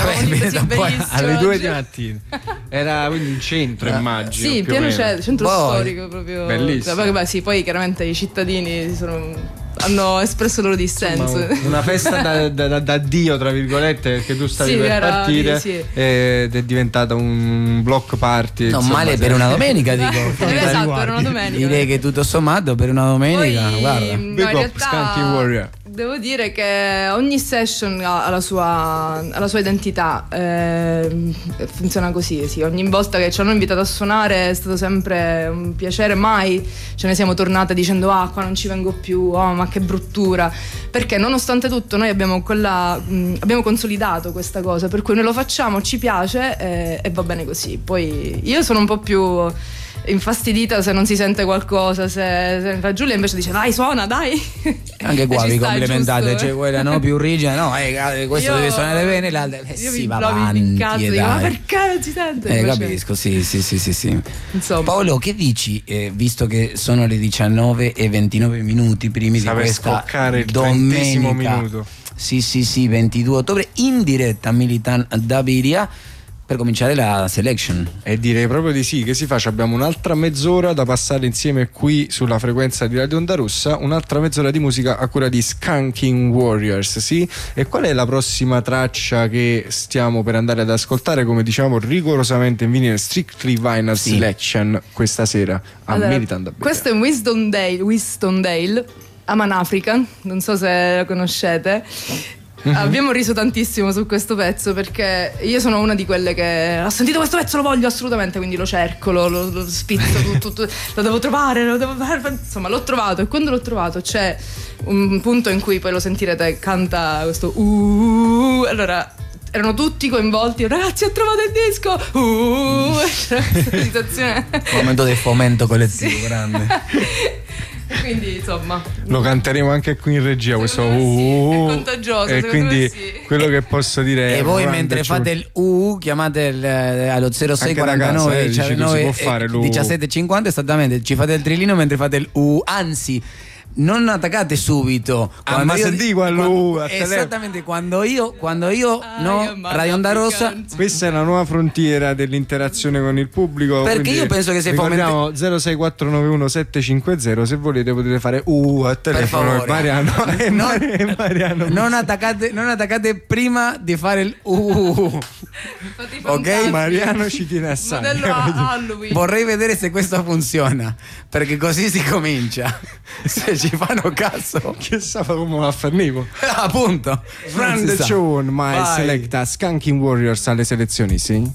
alle 2 di mattina. Era quindi in centro, immagino. Sì, pieno centro storico proprio. Bellissimo. Poi, sì, poi chiaramente i cittadini hanno espresso il loro dissenso. Insomma, una festa da Dio, tra virgolette, perché tu stavi per partire ed è diventata un block party. Non insomma, male per una domenica, dico. Esatto, era una domenica. Direi che tutto sommato per una domenica, poi, guarda. in realtà devo dire che ogni session ha la sua identità, funziona così, sì. Ogni volta che ci hanno invitato a suonare è stato sempre un piacere, mai ce ne siamo tornate dicendo qua non ci vengo più, ma che bruttura, perché nonostante tutto noi abbiamo consolidato questa cosa, per cui noi lo facciamo, ci piace e va bene così. Poi io sono un po' più infastidita se non si sente qualcosa, se Giulia invece dice dai suona, dai, anche qua vi complementate, giusto, cioè quella no più rigida, no, questo deve suonare bene, l'altra si va avanti, dico, ma perché non si sente? Capisco, sì. Insomma. Paolo, che dici, visto che sono le 19:29 primi di questa domenica, minuto. Sì, 22 ottobre in diretta a Militan da Biria, per cominciare la selection. E direi proprio di sì, che si faccia. Abbiamo un'altra mezz'ora da passare insieme qui sulla frequenza di Radio Onda Rossa, un'altra mezz'ora di musica a cura di Skanking Warriors, sì? E qual è la prossima traccia che stiamo per andare ad ascoltare, come diciamo rigorosamente in vinile, Strictly Vinyl Selection questa sera a Militan da Biria? Questo è Winston Dale, Aman African, non so se lo conoscete. Abbiamo riso tantissimo su questo pezzo perché io sono una di quelle che ha sentito questo pezzo, lo voglio assolutamente, quindi lo cerco, lo spizzo tutto, lo devo trovare, insomma l'ho trovato, e quando l'ho trovato c'è un punto in cui poi lo sentirete, canta questo allora erano tutti coinvolti, ragazzi ho trovato il disco, c'era questa situazione, momento del fomento collettivo, sì. Grande. Quindi insomma lo canteremo anche qui in regia questo è contagioso, e quindi quello che posso dire e voi mentre fate il chiamate allo 0649 19 1750 esattamente, ci fate il trillino mentre fate il anzi non attaccate subito esattamente quando io Radio Onda Rossa, questa è la nuova frontiera dell'interazione con il pubblico, perché io penso che se ricordiamo 06491 750, se volete potete fare a telefono, Mariano non attaccate prima di fare il ok, Mariano ci tiene assai. Vorrei vedere se questo funziona, perché così si comincia. Se ci fanno caso, chissà come va a farnivo. Appunto. Friend the show, my selecta Skanking Warriors alle selezioni, sì.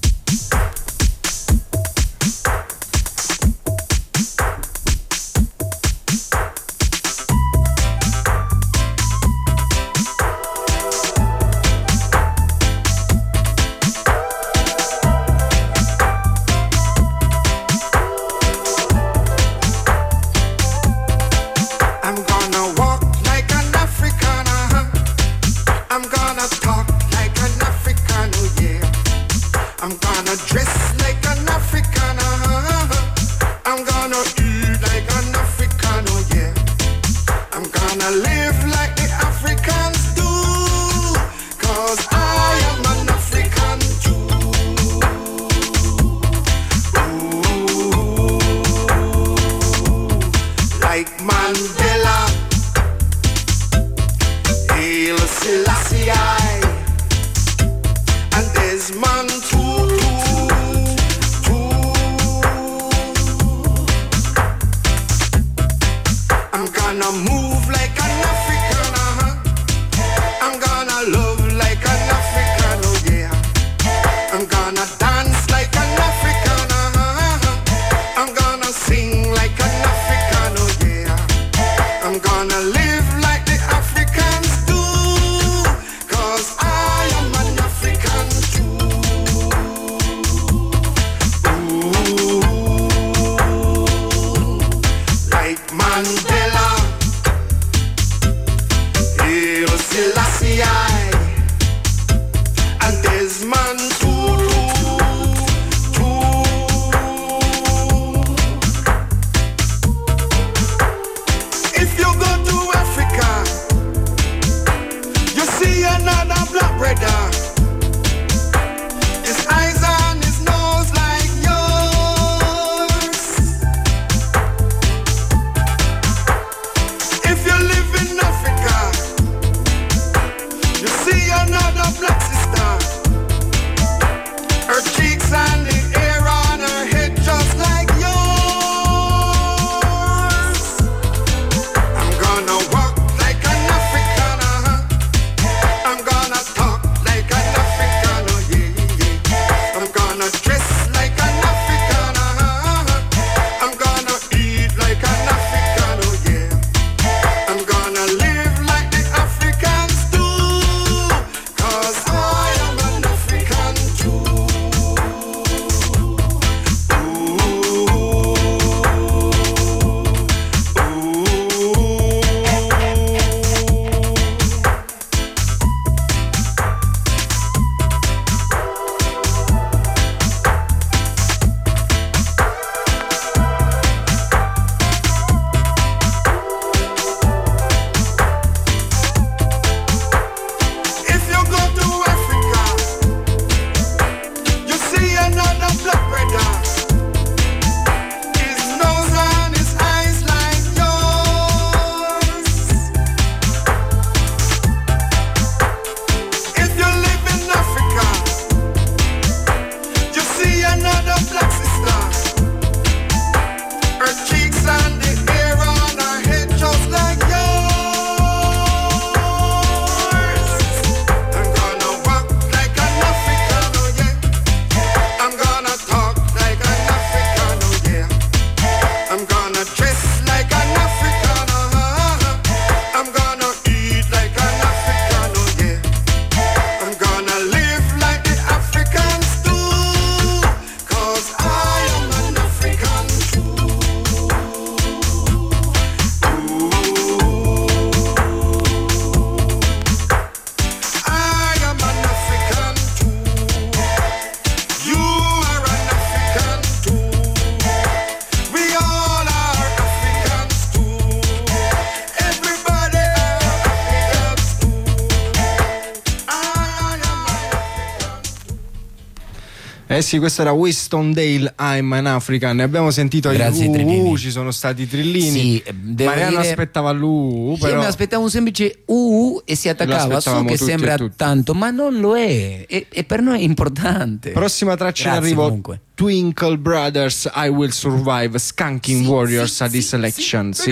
Eh sì, questo era Winston Dale, I'm an African. Ne abbiamo sentito ci sono stati i trillini. Sì, Mariano aspettava l'U, però io mi aspettavo un semplice e si attaccava su, che sembra tanto, ma non lo è. E per noi è importante. Prossima traccia in arrivo. Comunque. Twinkle Brothers, I Will Survive, Skanking Warriors a This Selection. Sì.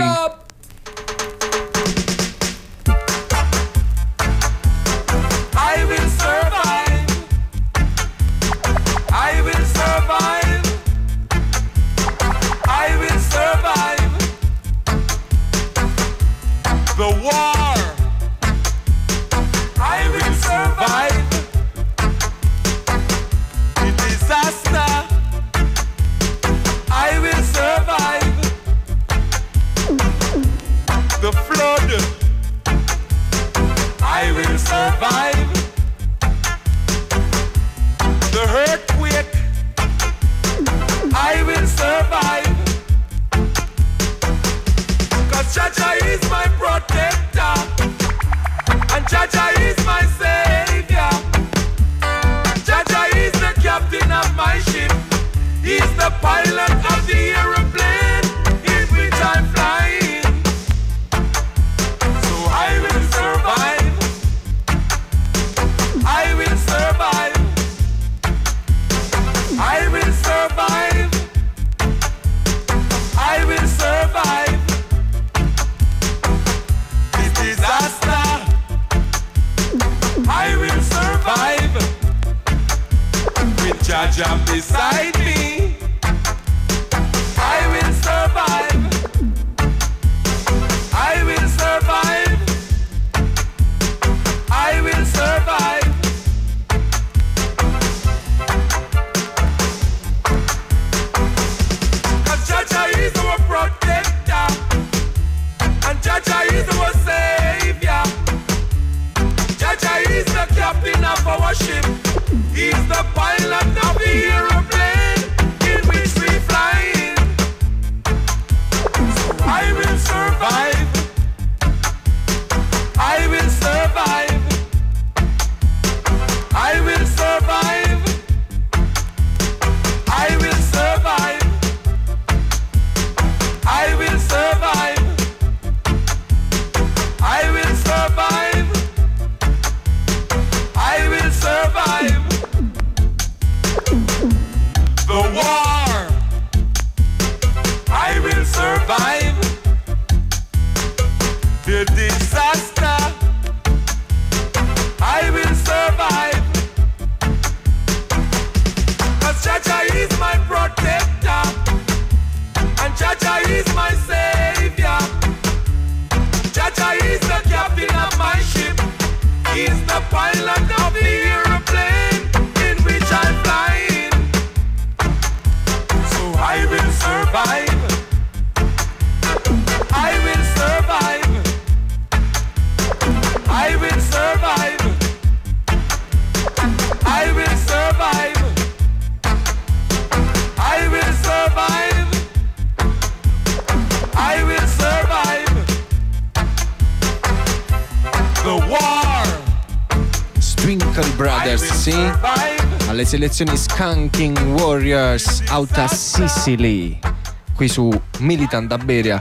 Alle selezioni Skanking Warriors out of Sicily qui su Militant Dabberia.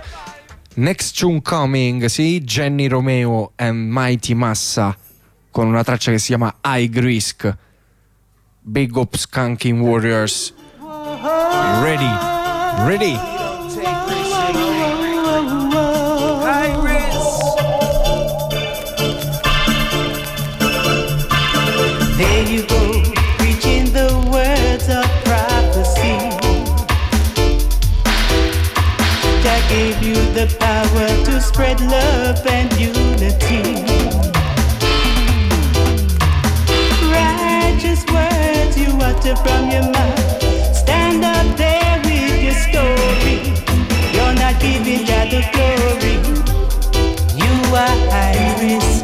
Next tune coming, sì, Jenny Romeo and Mighty Massa con una traccia che si chiama High Risk. Big up Skanking Warriors. Ready. There you go, preaching the words of prophecy. Jah gave you the power to spread love and unity. Righteous words you utter from your mouth. Stand up there with your story. You're not giving Jah the glory. You are high risk.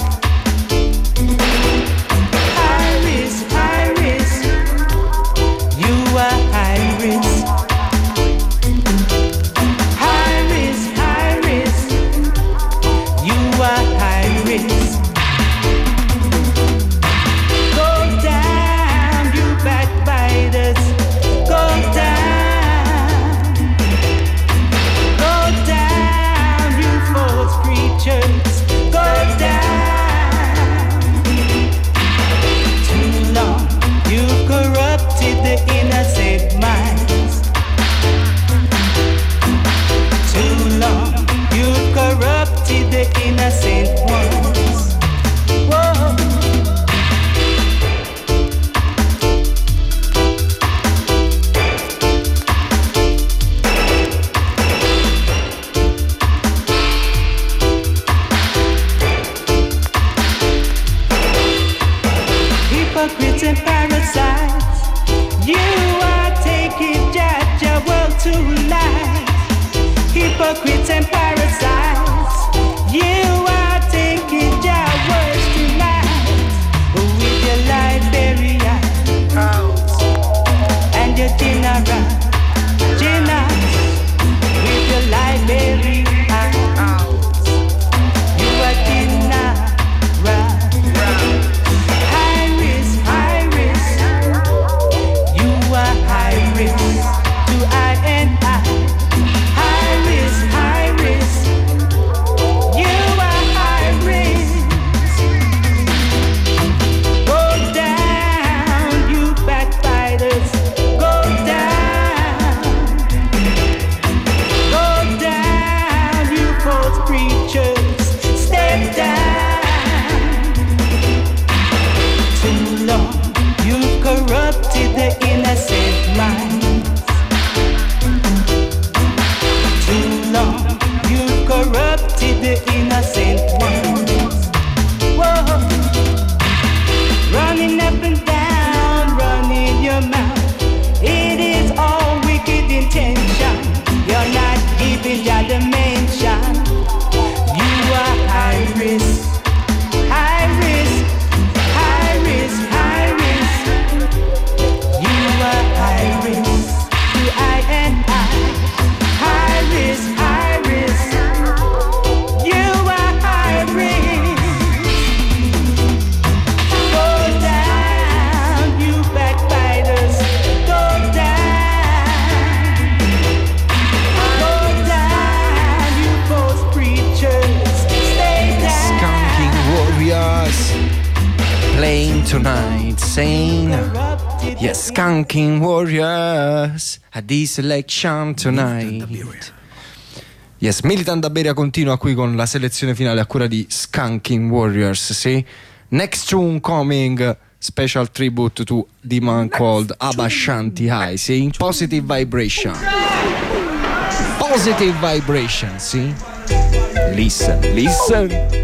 Go down, you backbiters. hypocrites and parasites. You are taking Jaja world to life. Hypocrites and parasites. You are taking Jaja world to life. With your Liberia and your dinner, with your Liberia. Tonight, saying yes, Skanking Warriors at this election tonight. Yes, Militant Daberia continua qui con la selezione finale a cura di Skanking Warriors. Sì, next tune coming, special tribute to the man called Abba Shanti High. Sì, positive vibration. Positive vibration. Sì, listen, listen.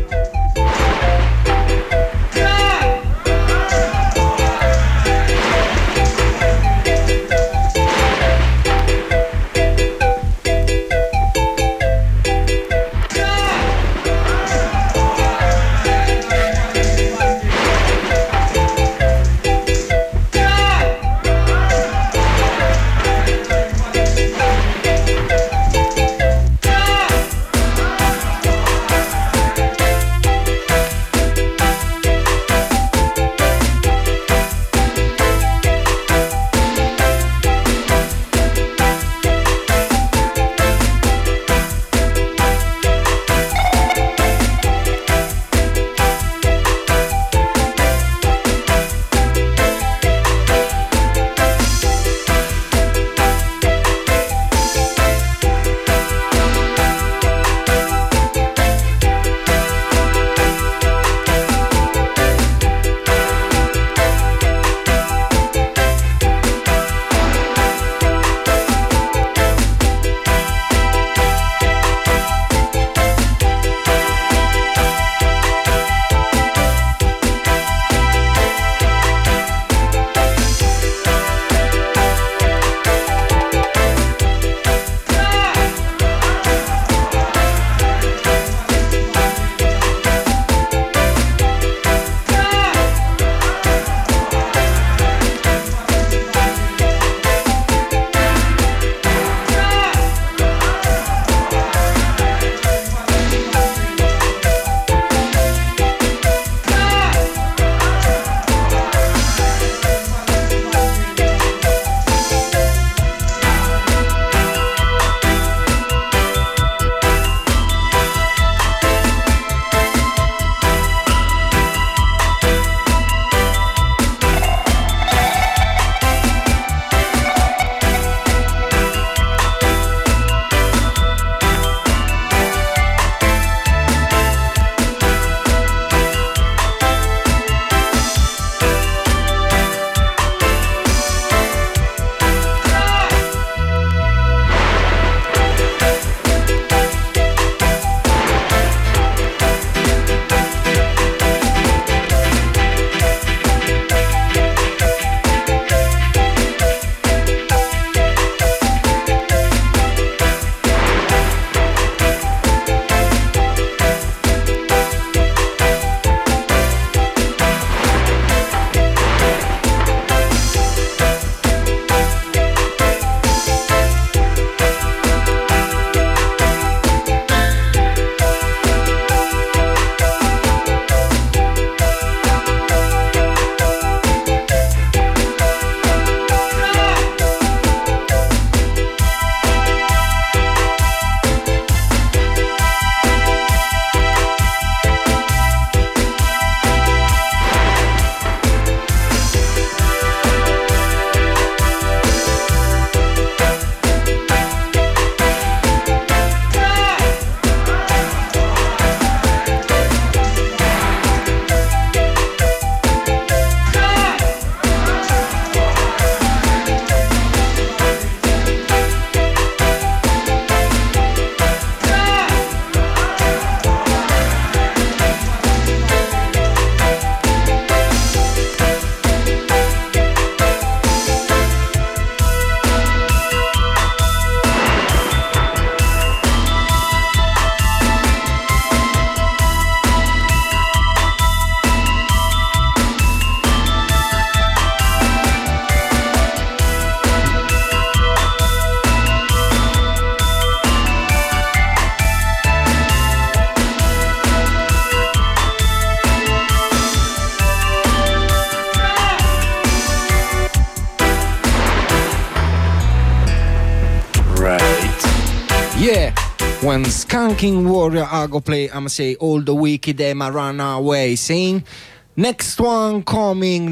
When Skanking Warrior I go play, I'ma say all the wicked them I run away. Sing. Next one coming.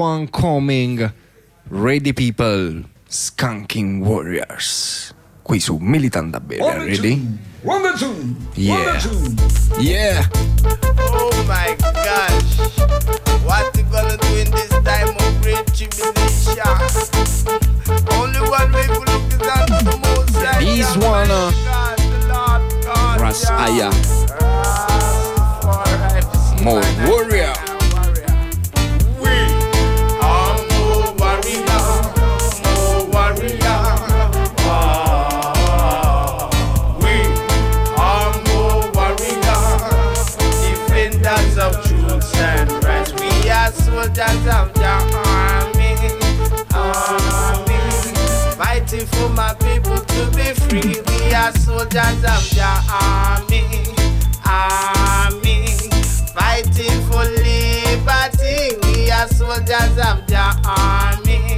Ready people, Skanking Warriors. Qui su Militant da Beria, ready? 1 and 2. Yeah. Yeah. Oh my gosh. What you gonna do in this time of great tribulation? Only one way to look is unto the Most High. This one, Ras Aya. More warrior. We are more warrior. We are more warrior. Defenders of truth and rights. We are soldiers of the army. Fighting for my people to be free. We are soldiers of the army. Fighting for liberty. We are soldiers of the army.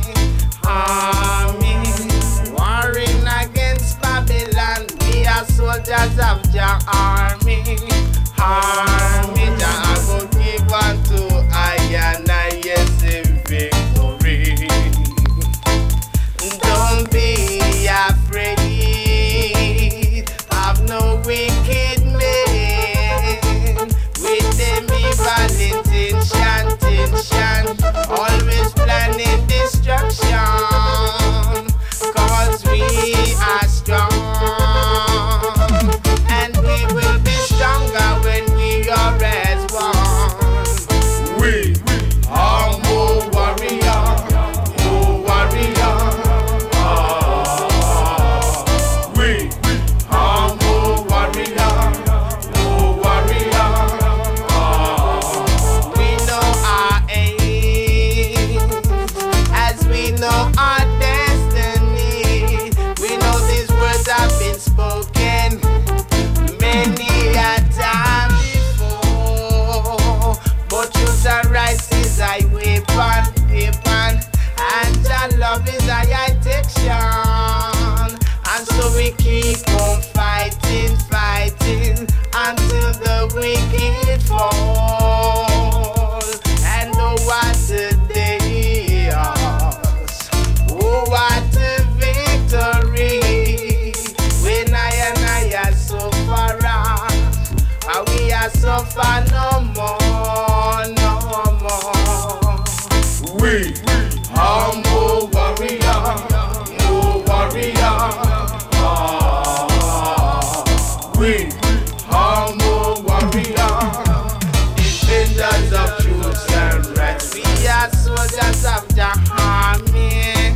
Warring against Babylon. We are soldiers of the army. Jah go give unto I and I, yes, in victory. Don't be afraid of no wicked men with them evil intention, always planning destruction. 'Cause we are strong, and we will be stronger when we are as one. We are more warrior. We are more warrior. We know our aim, as we know our destiny. We know these words have been spoken many a time before. But truth and right is a weapon, and your love is a protection. And so we keep on fighting until the wicked fall. And oh, what a day, oh, what a victory. When I and I are so far off, and we are so far no more. We are more warrior. We are more warrior. Defenders of truth and rights. We are soldiers of the army.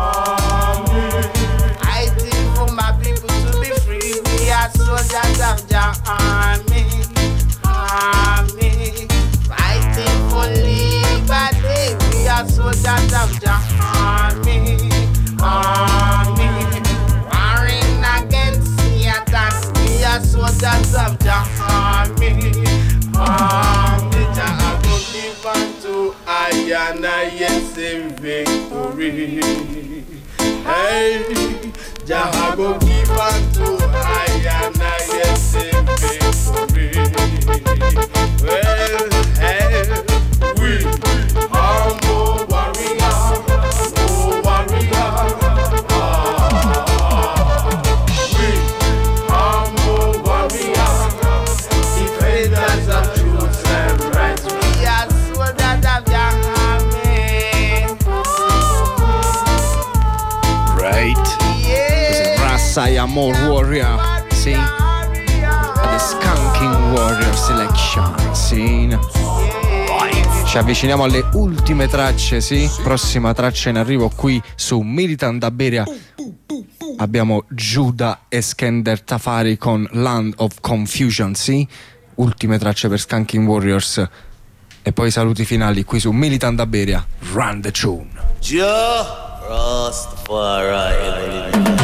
Fighting for my people to be free. We are soldiers of the army. Fighting for liberty. We are soldiers of the army. Warring against Satan. We are soldiers of the army. Jah go give unto I and I, yes, in victory. Hey, Jah go give unto I and I, yes, in victory. Well, hey, we are more warrior. We are more warrior. Defenders of truth and rights. We are soldiers of the army. Right. This is Ras Aya, more warrior. See? The Skanking Warrior Selection. Sì. Ci avviciniamo alle ultime tracce, sì? Prossima traccia in arrivo qui su Militant da Beria. Abbiamo Judah e Skender Tafari con Land of Confusion, sì? Ultime tracce per Skanking Warriors. E poi saluti finali qui su Militant da Beria. Run the tune. Rastafari.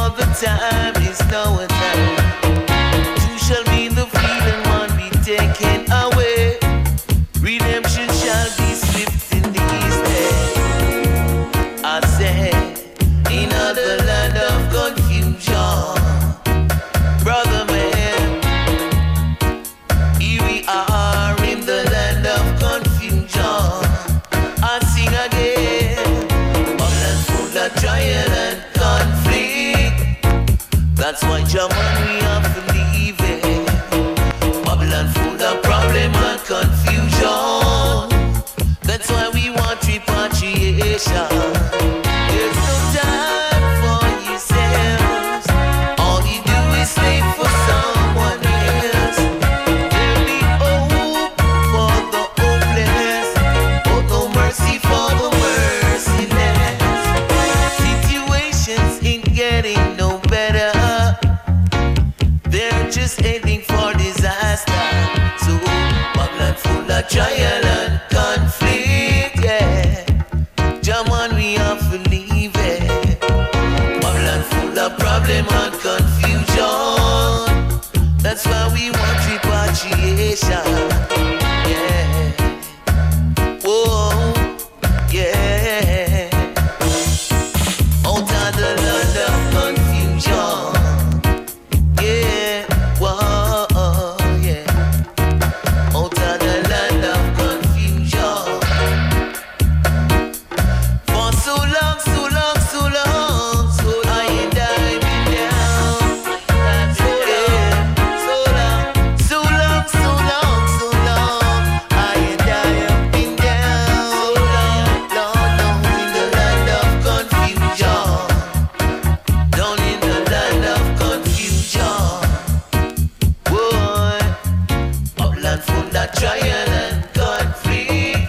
for the time is now a time. You shall be the freedom one be taken away. Redemption shall be swift in these days. I say, in the land of confusion, brother man, here we are in the land of confusion. I sing again, Babylon full of trial and conflict. That's why German we have to leave it. Babylon full of problem and confusion. That's why we want repatriation. There's no time for yourselves. All you do is slave for someone else. There'll be hope for the hopeless, but no mercy for the merciless. Situations ain't getting no better. They're just heading for disaster. So Babylon full of trial and conflict, yeah. German, we have to leave it. Babylon full of problem and confusion. That's why we want repatriation, yeah. Whoa, yeah. Out of the land of confusion, yeah. Whoa, yeah. Out of the land of confusion. For so long, so long, so long, so I and I been down. So yeah, so long, so long, so long, so long. I and I have been down. So long, down in the land of confusion. Down in the land of confusion. Boy, Babylon full of trial and conflict.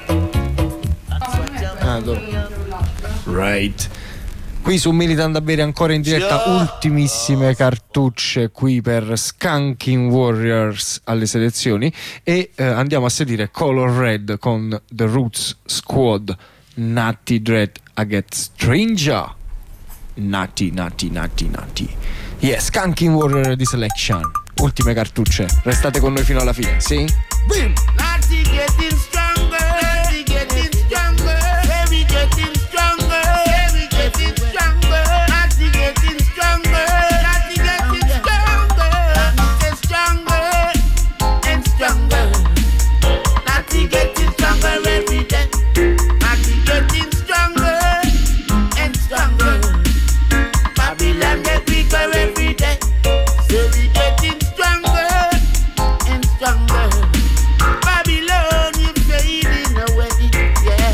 Right. Qui su Militant da bere ancora in diretta, ultimissime cartucce qui per Skanking Warriors alle selezioni e andiamo a sentire Color Red con The Roots Squad, Natty Dread Against Stranger. Natty. Yes, Skanking Warrior di Selection, ultime cartucce, restate con noi fino alla fine, sì? Boom! Natty getting stronger, Natty getting stronger, heavy getting stronger, heavy getting stronger, Natty getting stronger, Natty getting stronger, Natty stronger and stronger, Natty getting stronger every day, Natty getting stronger and stronger, Babylon get weaker every day, so we getting stronger and stronger. Babylon, you fading away, yeah.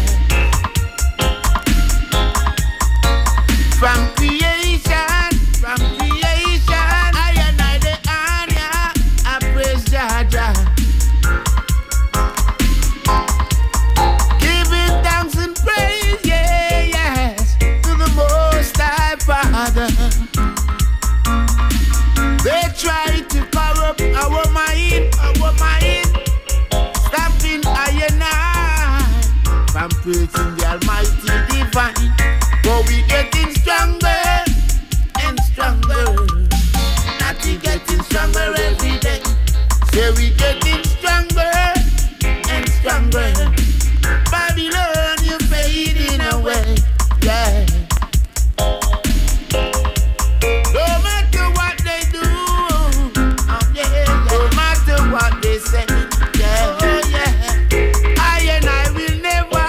From creation, I and I the Anya, I praise Jah. Giving thanks and praise, yeah, yes, to the Most High Father. They try to corrupt our mind, stopping I and I from praising the Almighty Divine. But we getting stronger and stronger, Natty getting stronger every day. Say we getting stronger and stronger. Babylon, you fading away, yeah. No matter what they do, yeah. No matter what they say, yeah, oh yeah. I and I will never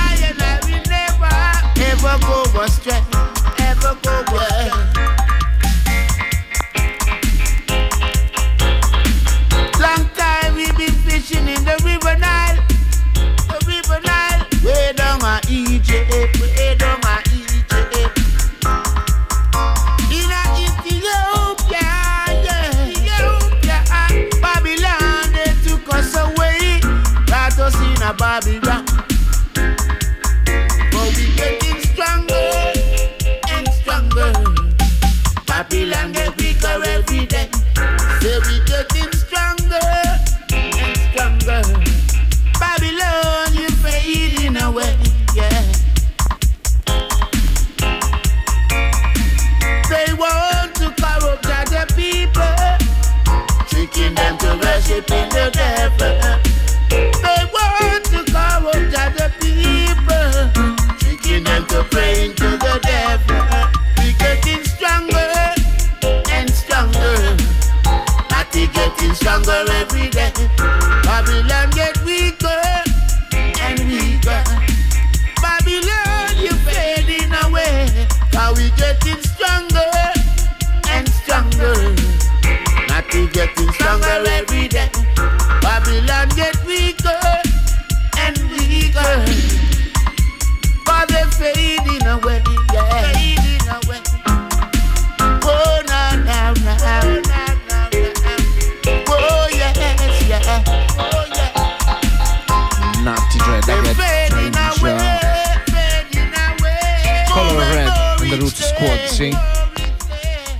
ever go astray, ever go astray. Long time we been fishing in the River Nile, way down my Egypt, way down my Egypt. In Ethiopia, yeah, Ethiopia, Babylon, they took us away, got us in a Babylon. But we getting stronger and stronger. Babylon get weaker every day. Say we getting stronger and stronger. Babylon, you fading away, yeah. They want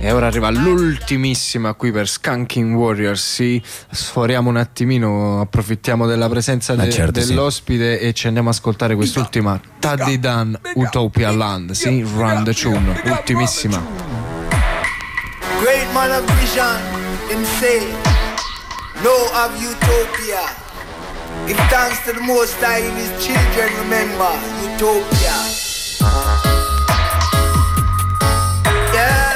E ora arriva l'ultimissima qui per Skanking Warriors. Sì, sforiamo un attimino, approfittiamo della presenza dell'ospite e ci andiamo a ascoltare quest'ultima Taddy Dan, Utopia Land. Sì, Run the Tune, ultimissima. Great man of vision, him say, know of utopia. Give thanks to the Most High and His children, remember, utopia. Yeah.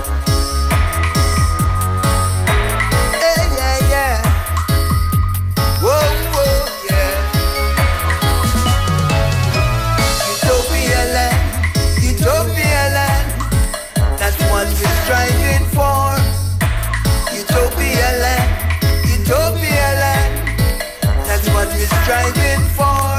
Striving for utopia land, utopia land. That's what we're striving for.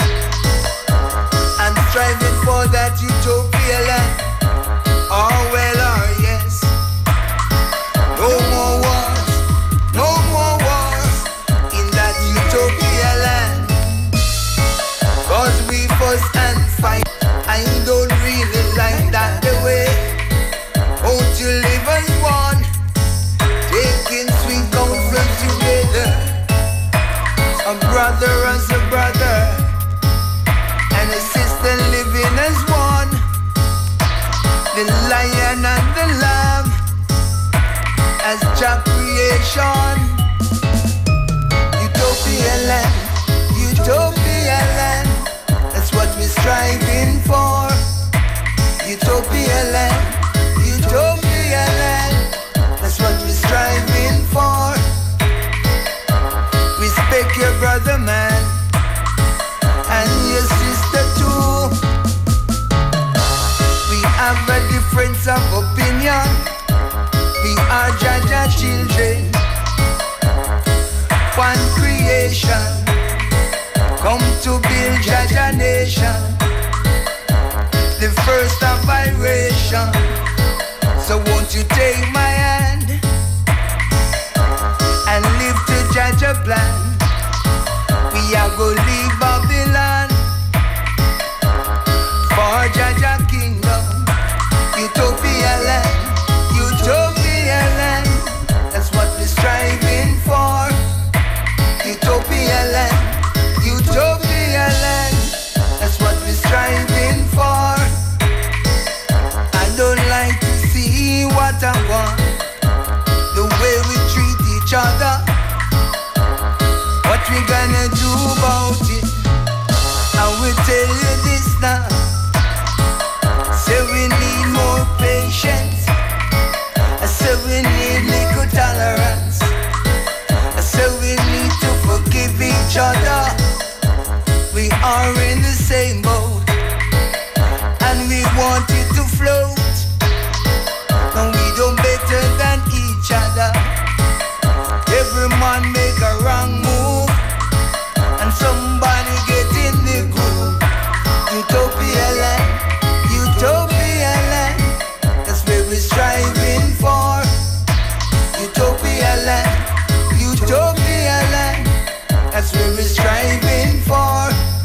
I'm striving for that utopia land. Oh well, oh yes. No more wars, no more wars in that utopia land. 'Cause we fuss and fight. I don't really like that the way. Won't you live as one, taking sweet counsel together, a brother as a brother, and a sister living as one, the lion and the lamb, as Jah creation. Utopia land, utopia land, that's what we're striving for. Utopia land, utopia land, that's what we're striving for. Respect your brother man and your sister too. We have a difference of opinion. We are Jaja children. One creation, come to build Jaja nation. The first of vibration. So won't you take my hand and live to judge a plan? We are gonna leave Babylon for Jaja kingdom. Utopia land, utopia land, that's what we're striving for. Utopia land, utopia land, that's what we're striving for. I don't like to see what I want, the way we treat each other. What we gonna do about it? I will tell you this now. Say we need more patience. I say we need little tolerance. I say we need to forgive each other. We are in the same boat, and we want it to float. And we don't better than each other. Every man make a wrong move, and somebody get in the groove. Utopia land, utopia land, that's where we're striving for. Utopia land, utopia land, that's where we're striving for.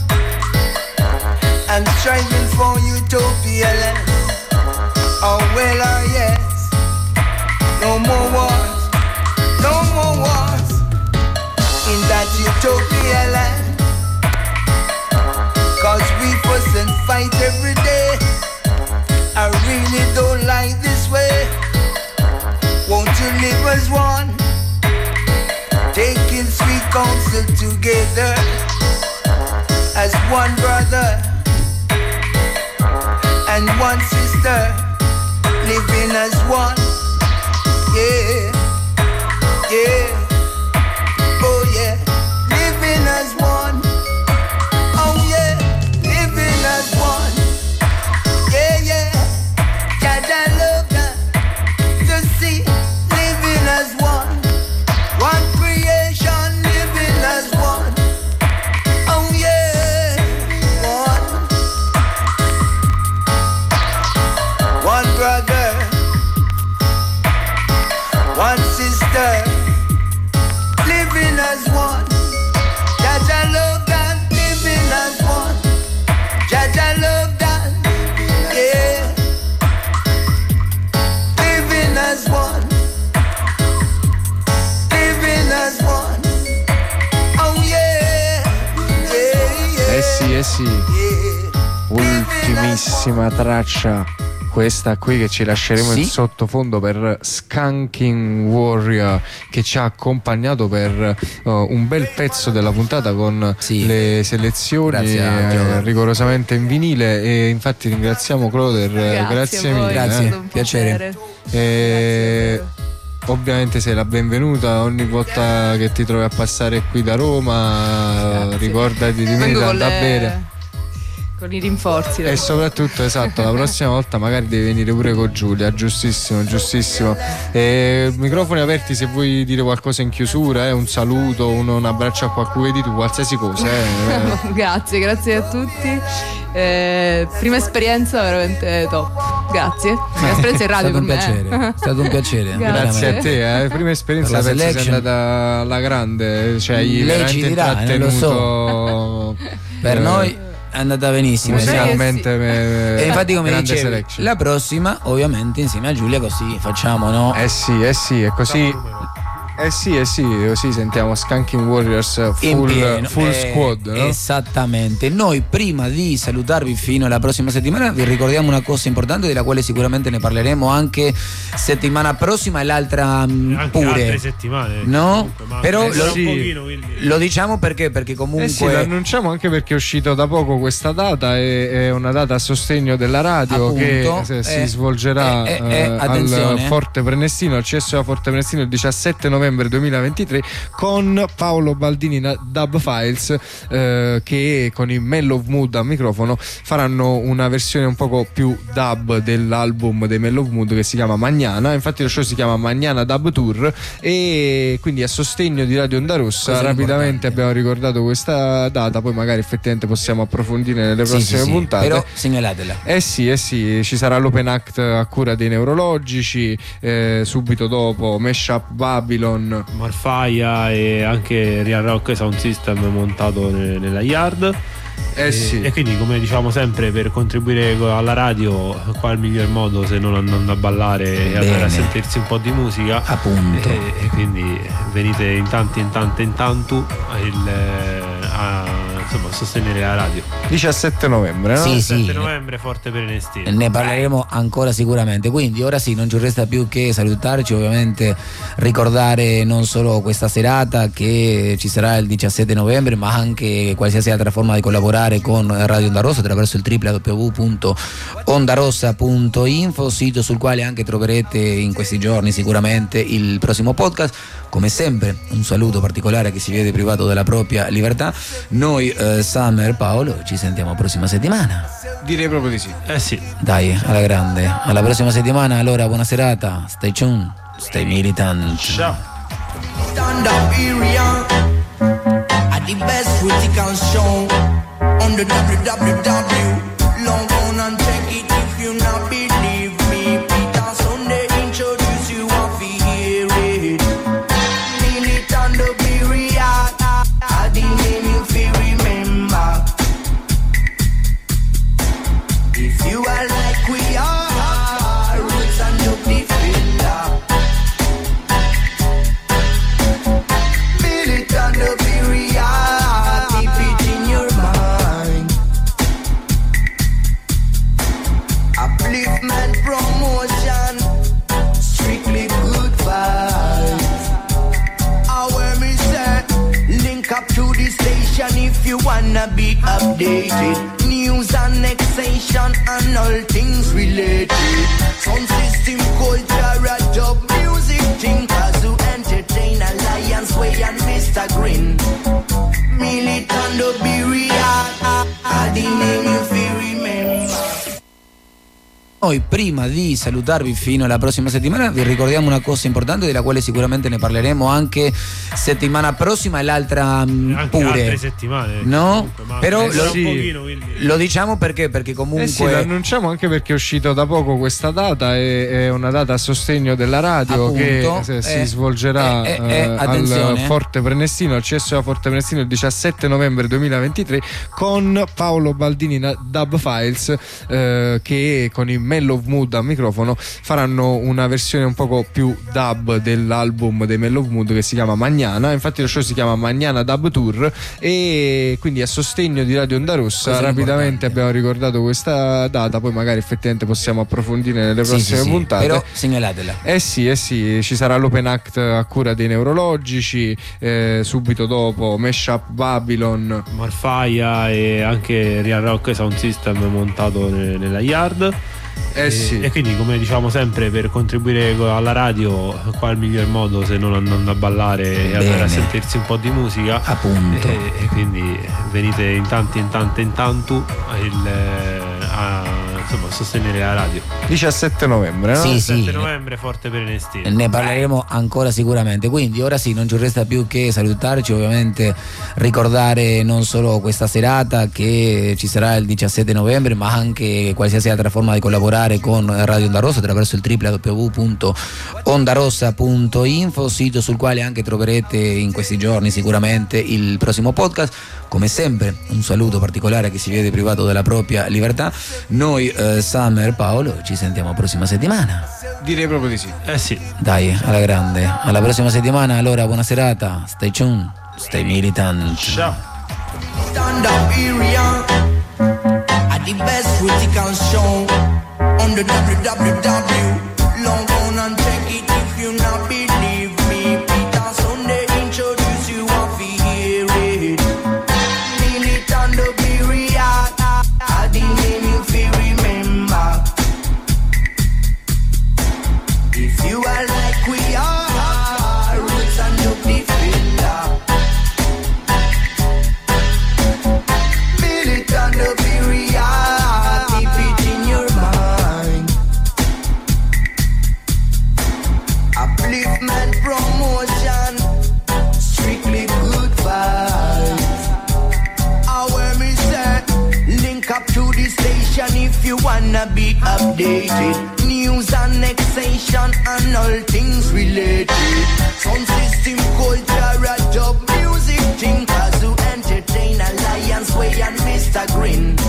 I'm striving for utopia land. Oh well, oh yes. No more wars, no more wars in that utopia land. 'Cause we fuss and fight every day. I really don't like this way. Won't you live as one, taking sweet counsel together, as one brother and one sister, living as one. Yeah, yeah, oh yeah, living as one. Oh yeah, living as one. Yeah, yeah, Jaja love that to see, living as one. One creation, living as one. Oh yeah, one. One brother, one sister, living as one. Jaja love that, living as one. Jaja love that, yeah. Living sì. Ultimissima traccia, questa qui che ci lasceremo in sottofondo per Skanking Warrior, che ci ha accompagnato per un bel pezzo della puntata con le selezioni rigorosamente in vinile, e infatti ringraziamo Cloder, grazie mille. Grazie, piacere. Ovviamente sei la benvenuta ogni volta che ti trovi a passare qui da Roma. Ricordati di me da bere. Con i rinforzi. E soprattutto, esatto, la prossima volta magari devi venire pure con Giulia. Giustissimo, giustissimo. Microfoni aperti se vuoi dire qualcosa in chiusura, un saluto, un abbraccio a qualcuno, di tu, qualsiasi cosa. Grazie a tutti. Prima esperienza veramente top. Grazie. Esperienza in radio per me. È stato un piacere. Grazie a te. Prima esperienza, penso sia andata alla grande. Cioè, lei ci dirà, non lo so. Per noi è andata benissimo musicalmente, e infatti, come dicevi, la prossima ovviamente insieme a Giulia, così facciamo, no? Sì, è così. Così sentiamo Skanking Warriors full squad, no? Esattamente. Noi, prima di salutarvi fino alla prossima settimana, vi ricordiamo una cosa importante della quale sicuramente ne parleremo anche settimana prossima e l'altra anche pure altre settimane, no? Però lo diciamo perché comunque lo annunciamo anche perché è uscito da poco questa data, è una data a sostegno della radio, appunto, che si svolgerà al Forte Prenestino, al CSA Forte Prenestino, il 17 novembre 2023, con Paolo Baldini Dub Files, che con i Mellow Mood a microfono faranno una versione un poco più dub dell'album dei Mellow Mood che si chiama Magnana. Infatti lo show si chiama Magnana Dub Tour, e quindi a sostegno di Radio Onda Rossa rapidamente abbiamo ricordato questa data. Poi magari effettivamente possiamo approfondire nelle prossime puntate, però segnalatela. Sì, ci sarà l'open act a cura dei neurologici, subito dopo Mashup Babylon, Morfaia e anche Real Rock Sound System montato nella Yard. E quindi, come diciamo sempre, per contribuire alla radio, qua è il miglior modo se non andando a ballare e andare a sentirsi un po' di musica, appunto. E quindi venite in tanto a sostenere la radio. 17 novembre, no? 17 novembre Forte Prenestino. Ne parleremo ancora sicuramente. Quindi ora sì, non ci resta più che salutarci, ovviamente ricordare non solo questa serata che ci sarà il 17 novembre, ma anche qualsiasi altra forma di collaborare con Radio Onda Rossa attraverso il www.ondarossa.info, sito sul quale anche troverete in questi giorni sicuramente il prossimo podcast. Come sempre un saluto particolare a chi si vede privato della propria libertà. Noi Summer, Paolo, ci sentiamo prossima settimana. Direi proprio di sì. Sì. Dai, alla grande. Alla prossima settimana. Allora, buona serata. Stay tuned, stay militant. Ciao. Stand up area at the best critical show on the www. Log on and check it if you not believe me. Peter Sunday introduce you off hear it. Militant up area at the name you feel remember. If you are like we are, roots and the defender. Militant up area, keep it in your mind. Upliftment promotion, strictly good vibes. Our me say, link up to the station if you wanna be updated. News, annexation and all things related. Sound system, culture, a dub music thing. Kazu Entertain, Alliance Way and Mr. Green. Militant of Biria, the name you feel remember. Noi, prima di salutarvi fino alla prossima settimana, vi ricordiamo una cosa importante della quale sicuramente ne parleremo anche settimana prossima e l'altra anche pure altre settimane, no? Però lo diciamo perché comunque lo annunciamo anche perché è uscito da poco questa data, è una data a sostegno della radio, appunto, che si svolgerà al Forte Prenestino, al CSA Forte Prenestino, il 17 novembre 2023, con Paolo Baldini Dub Files, che con i Mellow Mood a microfono faranno una versione un poco più dub dell'album dei Mellow Mood che si chiama Magnana. Infatti lo show si chiama Magnana Dub Tour, e quindi a sostegno di Radio Onda Rossa rapidamente abbiamo ricordato questa data, poi magari effettivamente possiamo approfondire nelle prossime puntate. Però segnalatela. Sì, ci sarà l'open act a cura dei neurologici, subito dopo Mashup Babylon, Morfaia e anche Real Rock Sound System montato nella Yard. E quindi, come diciamo sempre, per contribuire alla radio, qual è il miglior modo se non andando a ballare e andare a sentirsi un po' di musica, appunto. E quindi venite in tanti a sostenere la radio. 17 novembre, no? Sì, 17 novembre, Forte Prenestina. Ne parleremo ancora sicuramente. Quindi ora sì, non ci resta più che salutarci, ovviamente ricordare non solo questa serata che ci sarà il 17 novembre, ma anche qualsiasi altra forma di collaborare con Radio Onda Rossa attraverso il www.ondarossa.info, sito sul quale anche troverete in questi giorni sicuramente il prossimo podcast. Come sempre un saluto particolare a chi si vede privato della propria libertà. Noi Summer, Paolo, ci sentiamo prossima settimana. Direi proprio di sì. Sì. Dai, alla grande. Alla prossima settimana. Allora, buona serata. Stay tuned, stay militant. Ciao. Stand up area at the best critical show on the www. Log on and check it if you not believe me. Peter Sunday introduce you off hear it. Militant up area at the name you feel remember. If you are like we are, roots and no defender. Militant up area, keep it in your mind. Upliftment promotion, strictly good vibes. Our me say, link up to the station if you wanna be updated. News, annexation and all things related. Sound system, culture, a dub music thing. Cause you entertain Alliance Way and Mr. Green.